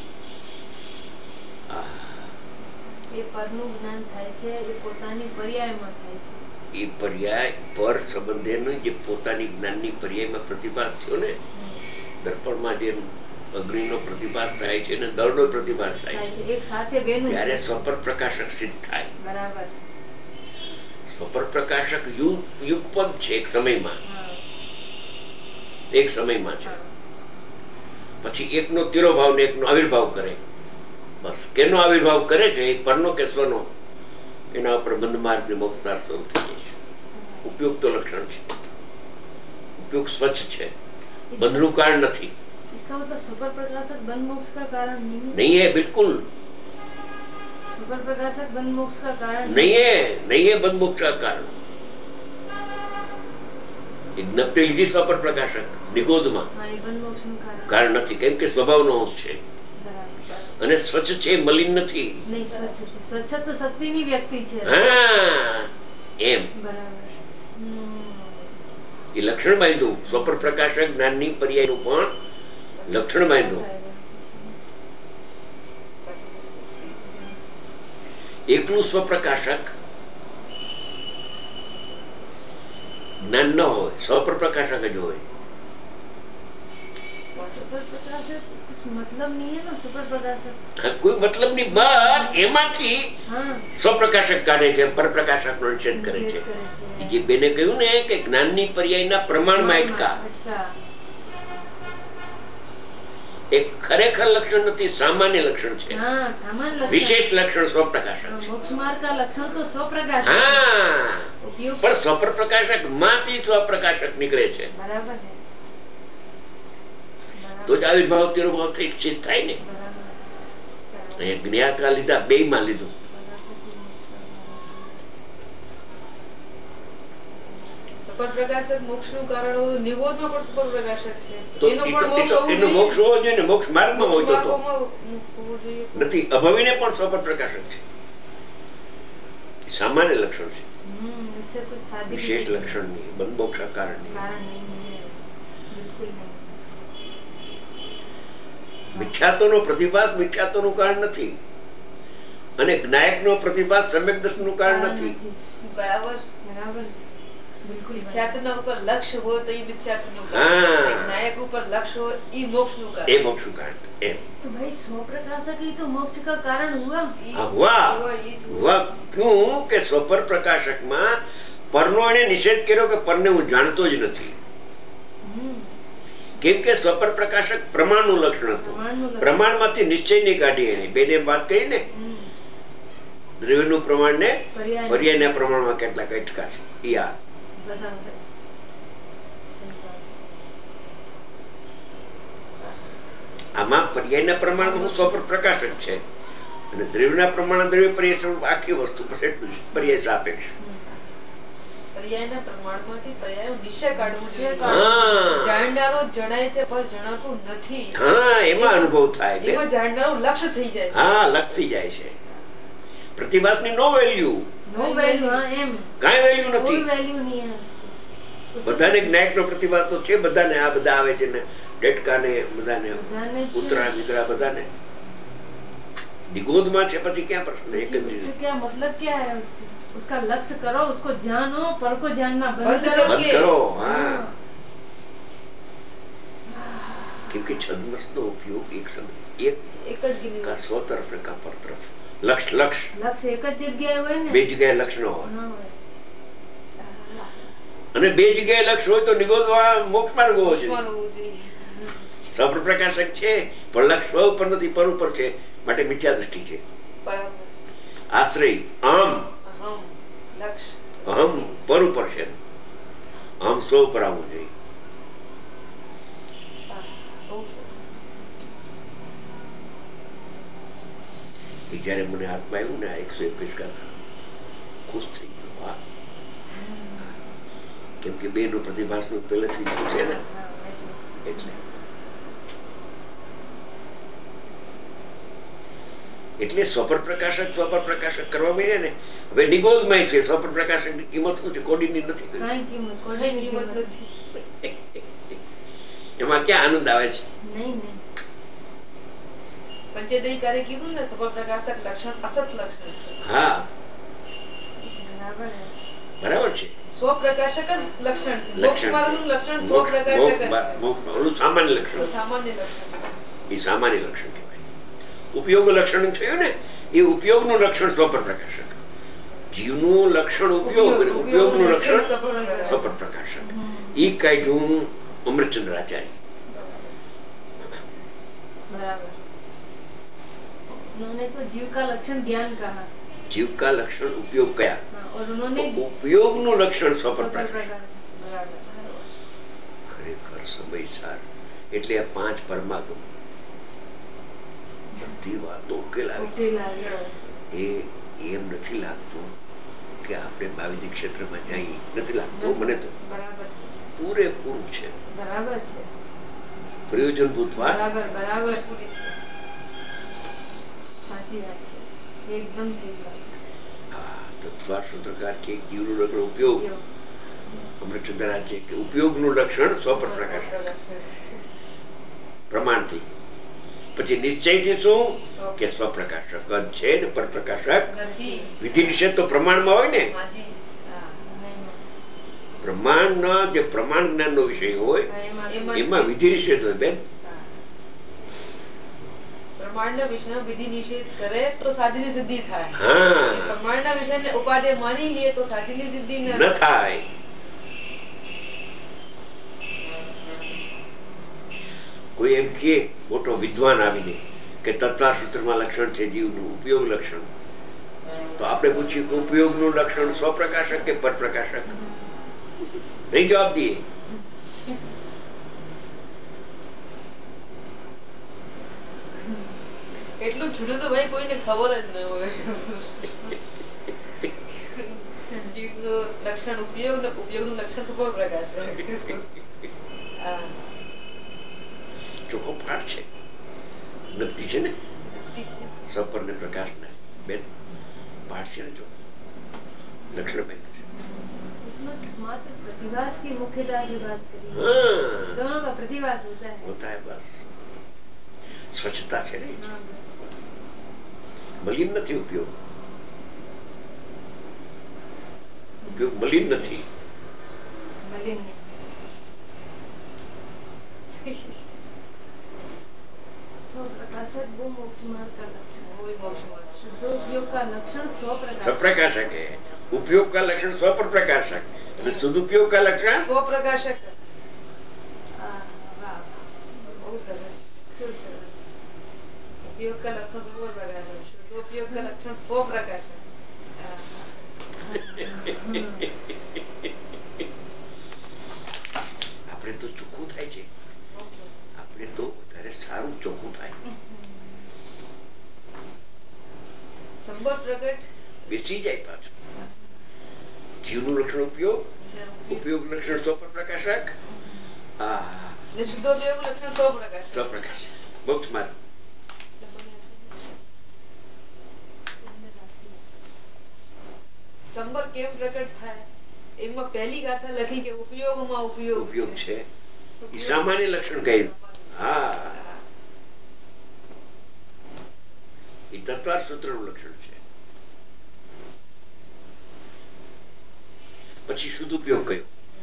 એ પરનું જ્ઞાન થાય છે એ પોતાની પર્યાયમાં થાય છે. એ પર્યાય પર સંબંધેનું જે પોતાની જ્ઞાનની પર્યાયમાં પ્રતિભાસ થયો ને, દર્પણમાં જે અગ્નિનો પ્રતિભાસ થાય છે ને દળનો પ્રતિભાસ થાય થાય છે, છે એક સાથે બેનું ત્યારે છે. સ્વપર પ્રકાશક સિદ્ધ થાય. બરાબર. સ્વપર પ્રકાશક યુગપદ છે એક સમયમાં, હા એક સમયમાં છે. હા પછી એકનો તિરોભાવ ને એકનો આવિર્ભાવ કરે. બસ કેનો આવિર્ભાવ કરે છે એ પરનો કે સ્વનો, એના ઉપર બંધ માર્ગ ને મોક્ષ માર્ગ શરૂ થઈ જાય છે. ઉપયોગ તો લક્ષણ છે, ઉપયોગ સ્વચ્છ છે, બંધનું કારણ નથી. इसका मतलब सुपर प्रकाशक बंध मोक्ष का कारण नहीं है. नहीं है, बिल्कुल सुपर प्रकाशक बंध मोक्ष का कारण नहीं है, नहीं है बंध मोक्ष का कारण. એ જ્ઞપ્તિ લીધી સ્વપર પ્રકાશક નિગોદમાં, हाँ ये बंध मोक्ष નું કારણ નથી, કેમ કે સ્વભાવનો અંશ છે बराबर. અને સ્વચ્છ છે, મલિન નથી. नहीं स्वच्छ છે. स्वच्छ तो શક્તિની વ્યક્તિ છે. હા એમ બરાબર. એ લક્ષણ બાંધ્યું. સ્વપર પ્રકાશક જ્ઞાનની પર્યાયનું પણ લક્ષણ બાંધ્યું. એકલું સ્વપ્રકાશક જ્ઞાન ન હોય, સ્વપર પ્રકાશક જ હોય. सुपर प्रकाशक कुछ मतलब नहीं है ना. सुपर प्रकाशक હા, કોઈ મતલબ ની બહાર એમાંથી हाँ સ્વપ્રકાશક કાઢે છે, પરપ્રકાશક નો નિષેધ કરે છે. જે બેને કહ્યું ને કે જ્ઞાનની પર્યાયના પ્રમાણમાં અટકા, એ ખરેખર લક્ષણ નથી, સામાન્ય લક્ષણ છે. हाँ सामान्य लक्षण. વિશેષ લક્ષણ સ્વપ્રકાશક हाँ, છે. मोक्ष मार्ग का लक्षण तो स्वप्रकाश હા, उपयोग. પણ સ્વપર પ્રકાશક માંથી સ્વપ્રકાશક નીકળે છે, बराबर है. તો જ આવિર્ભાવ તિરોભાવ થઈ સિદ્ધ થાય ને. बराबर. અહીંયા જ્ઞાકા લીધા, બે માં લીધું. સુપર પ્રકાશક મોક્ષ નું કારણ હોય, નિબોધમાં પણ સુપર પ્રકાશક છે. તો એનો પણ મોક્ષ હોવો એનો જોઈએ. મોક્ષ હોવો જોઈએ ને, મોક્ષ માર્ગમાં હોય તો માર્ગોમાં હોવો જોઈએ. નથી. અભવીને પણ સ્વપર પ્રકાશક છે, એ સામાન્ય લક્ષણ છે, इससे कुछ शादी વિશેષ લક્ષણ નહીં, બંધ મોક્ષ કારણ નહીં. कारण नहीं है. बिल्कुल नहीं. મિથ્યાત્વનો પ્રતિભાસ મિથ્યાત્વનું કારણ નથી, અને જ્ઞાયકનો પ્રતિભાસ સમ્યક દર્શનનું કારણ નથી. બરાબર. बराबर છે. બિલકુલ મિથ્યાત્વના ઉપર લક્ષ્ય હોય તો એ મિથ્યાત્વનું हाँ। કારણ. નાયક ઉપર લક્ષ્ય હોય એ મોક્ષનું કારણ. એ મોક્ષનું કારણ એમ. तो भाई स्वप्रकाशक ही तो मोक्ष का कारण हुआ. हाँ, हुआ એ જ हुआ क्यों કે સ્વપર પ્રકાશકમાં પરનો એને નિષેધ કર્યો કે પરને હું જાણતો જ નથી. કેમ કે સ્વપર પ્રકાશક પ્રમાણનું લક્ષણ હતું. પ્રમાણનું લક્ષણ. પ્રમાણમાંથી નિશ્ચય નહીં કાઢી એને. બેને વાત કરી ને, દ્રવ્યનું પ્રમાણ ને પર્યાય. પર્યાયના પ્રમાણમાં કેટલાક અટકા છે. ઈ આ બરાબર. સહી વાત. આમાં પર્યાયના પ્રમાણમાં હું સ્વપર પ્રકાશક છે, અને દ્રવ્યના પ્રમાણ દ્રવ્ય પર્યાય સ્વરૂપ આખી વસ્તુ બસ એટલું જ. પર્યાય સાપેક્ષ. પર્યાયના પ્રમાણમાંથી પર્યાયનો નિશ્ચય કાઢવો નિશ્ચય જોઈએ. હા જાણનારો જણાય છે પણ જણાતું નથી. હા, એમાં અનુભવ થાય બેન. એમાં જાણનારું લક્ષ્ય થઈ જાય. હા, લક્ષી જાય છે. પ્રતિભાસની નો વેલ્યુ, નો વેલ્યુ. हाँ એમ. કાંઈ વેલ્યુ कोई નથી. वैल्यू नहीं है उसकी. બધાને જ્ઞાયકનો પ્રતિભાસ તો છે, બધાને. આ બધા આવે છે ને, ડેટકાને બધાને, બધાને છે. ઉતરા મિત્રા બધાને. નિગોદમાં છે, પછી ક્યાં પ્રશ્ન? એક જ उससे નહીં. क्या मतलब क्या है उससे? उसका लक्ष्य करो, उसको जानो, पर को जानना बंद बंद करो. બંધ કરો. હા, हाँ. કેમ કે છદ્મસનો ઉપયોગ એક સમય એક એક જ ગિની કા સ્વ તરફ ને કા પર તરફ. લક્ષ લક્ષ લક્ષ્ય એક જ જગ્યાએ હોય ને. બે જગ્યાએ લક્ષ ન હોય, ના હોય. અને બે જગ્યાએ લક્ષ હોય તો નિગોદમાં મોક્ષ માર્ગ હોવો જોઈએ. હોવું જોઈએ. સ્વપ્ર પ્રકાશક છે, પણ લક્ષ સ્વ ઉપર નથી, પર ઉપર છે, માટે મિથ્યા દ્રષ્ટિ છે. બરાબર. આશ્રય અહમ, અહમ લક્ષ્ય. અહમ પર ઉપર છે, અહમ સ્વ ઉપર આવવું જોઈએ. બહુ સરસ. એ જયારે મને હાથમાં આવ્યું ને આ 121 કરતા ખુશ થઈ ગયો. વાહ. કેમ કે બે નો પ્રતિભાસ નું પહેલેથી જ છે ને, એટલે એટલે સ્વપર પ્રકાશક કરવા માંડ્યા ને હવે નિગોદમાં છે. સ્વપર પ્રકાશકની કિંમત શું છે? કોડીની નથી. કાંઈ કિંમત કોઈ કિંમત નથી. એમાં ક્યાં આનંદ આવે છે? નહીં. પંચેદયકારે કીધું ને સફળ પ્રકાશક લક્ષણ અસત લક્ષણ છે. હા બરાબર હે. બરાબર છે. સ્વપ્રકાશક જ લક્ષણ છે. મોક્ષ માર્ગનું લક્ષણ સ્વપ્રકાશક જ છે. ઓલું સામાન્ય લક્ષણ. તો સામાન્ય લક્ષણ છે. એ સામાન્ય લક્ષણ કહેવાય. ઉપયોગ લક્ષણ થયું ને એ ઉપયોગનું લક્ષણ સ્વપર પ્રકાશક. જીવનું લક્ષણ ઉપયોગ અને ઉપયોગનું લક્ષણ સ્વપર પ્રકાશક. એ કાઢ્યું અમૃતચંદ્ર આચાર્ય. बराबर. उन्होंने तो जीव का लक्षण ज्ञान कहा. जीव का लक्षण उपयोग कया. और उन्होंने ઉપયોગનું લક્ષણ સ્વપર પ્રકાશક. बराबर. ખરેખર સમયસાર. એટલે આ 5 પરમાગમ બધી વાતો ઉકેલાવી. એ એમ નથી લાગતું કે આપણે ભાવિક ક્ષેત્રમાં જઈએ. નથી લાગતું મને તો. બરાબર છે. પૂરેપૂરું છે. બરાબર છે. પ્રયોજનભૂત વાત. બરાબર પૂરી છે. સાચી વાત છે. એકદમ સહી વાત. હા તત્વા સૂત્રકાર કે જીવનું લક્ષણ ઉપયોગ. અમૃતચંદ્ર છે કે ઉપયોગનું લક્ષણ સ્વપર પ્રકાશક પ્રમાણથી. પછી નિશ્ચયથી શું કે સ્વપ્રકાશક જ છે ને પરપ્રકાશક વિધિ નિષેધ તો પ્રમાણમાં હોય ને. પ્રમાણના જે પ્રમાણ જ્ઞાનનો વિષય હોય એમાં વિધિ નિષેધ હોય બેન. પ્રમાણના વિષયનો વિધિ નિષેધ કરે તો સાધીની સિદ્ધિ થાય. હા પ્રમાણના વિષયને ઉપાદેય માની લે તો સાધીની સિદ્ધિ ન થાય. કોઈ એમ કે મોટો વિદ્વાન આવીને કે તત્વા સૂત્રમાં લક્ષણ છે જીવનું ઉપયોગ લક્ષણ, તો આપણે પૂછીએ કે ઉપયોગનું લક્ષણ સ્વપ્રકાશક કે પરપ્રકાશક? નહીં જવાબ દઈએ. એટલું જુદું તો ભાઈ કોઈને ખબર જ ન હોય. જીવનું લક્ષણ ઉપયોગ ને ઉપયોગનું લક્ષણ સ્વપર પ્રકાશક. ચોખ્ખો પાઠ છે. નક્કી છે ને સ્વપર ને પ્રકાશ ને બેન પાઠ છે ને ચોખ્ખો. लक्षण में मात्र प्रतिभास की मुख्यता की बात करी. दोनों का प्रतिभास होता है. बस स्वच्छता છે ને. हाँ, बस. મલિન નથી ઉપયોગ. ઉપયોગ મલિન નથી. मलिन नहीं. स्वप्रकाशक वो मोक्ष मार्ग का लक्षण. वही मोक्ष मार्ग. शुद्ध उपयोग का लक्षण स्वप्रकाशक. स्वप्रकाशक है. उपयोग का लक्षण स्वपर प्रकाशक અને સદુપયોગ का लक्षण स्वप्रकाशक. वाह. બહુ સરસ. ખૂબ સરસ. उपयोग का लक्षण स्वर प्रकाशक. शुद्ध उपयोग का लक्षण स्वप्रकाशक. આપણે તો ચોખ્ખું થાય છે. આપણે તો વધારે સારું ચોખ્ખું થાય. સંબળ પ્રગટ બેસી જાય પાછું. જીવનું લક્ષણ ઉપયોગ, ઉપયોગ લક્ષણ સ્વપર પ્રકાશક, શુદ્ધ ઉપયોગ લક્ષણ સ્વપ્રકાશક. સ્વપ્રકાશક મોક્ષ માર્ગ. સંબળ કેમ પ્રગટ થાય એમાં પહેલી ગાથા લખી કે ઉપયોગમાં ઉપયોગ છે. એ સામાન્ય લક્ષણ કહ્યું. હા એ તત્વાર સૂત્રનું લક્ષણ છે. પછી શુદ્ધ ઉપયોગ કયો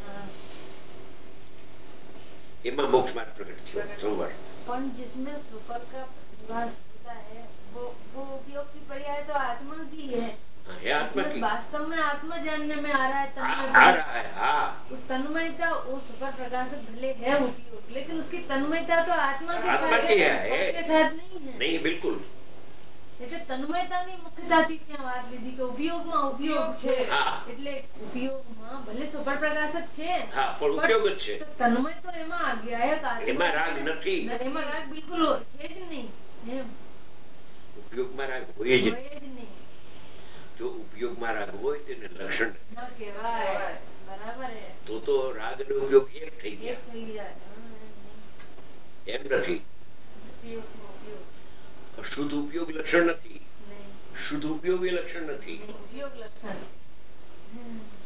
એમાં મોક્ષ માર્ગ પ્રગટ થયો. સંવર પણ जिसमें सुपर का प्रतिभास होता है वो उपयोग की पर्याय तो आत्मा की है. वास्तव में आत्मा जानने में आ रहा है. उस तन्मयता वो सुपर प्रकाशक भले है उपयोग, लेकिन उसकी तन्मयता तो आत्मा के साथ नहीं है. नहीं बिल्कुल. એટલે તન્મયતાની મુખ્યતાથી ત્યાં વાત લીધી કે ઉપયોગમાં ઉપયોગ છે. એટલે ઉપયોગમાં ભલે સુપર પ્રકાશક છે પણ ઉપયોગ જ છે. તન્મય તો એમાં અજ્ઞાયક આત્મા. એમાં રાગ નથી. એમાં રાગ બિલકુલ છે જ નહીં. એમ ઉપયોગમાં રાગ હોય જ નહીં. જો ઉપયોગમાં રાગ હોય તેને લક્ષણ ન કહેવાય. બરાબર હે. તો રાગ અને ઉપયોગ એક થઈ ગયા. એમ નથી. શુદ્ધ ઉપયોગ લક્ષણ નથી. નહીં. શુદ્ધ ઉપયોગ એ લક્ષણ નથી. નહીં, ઉપયોગ લક્ષણ છે.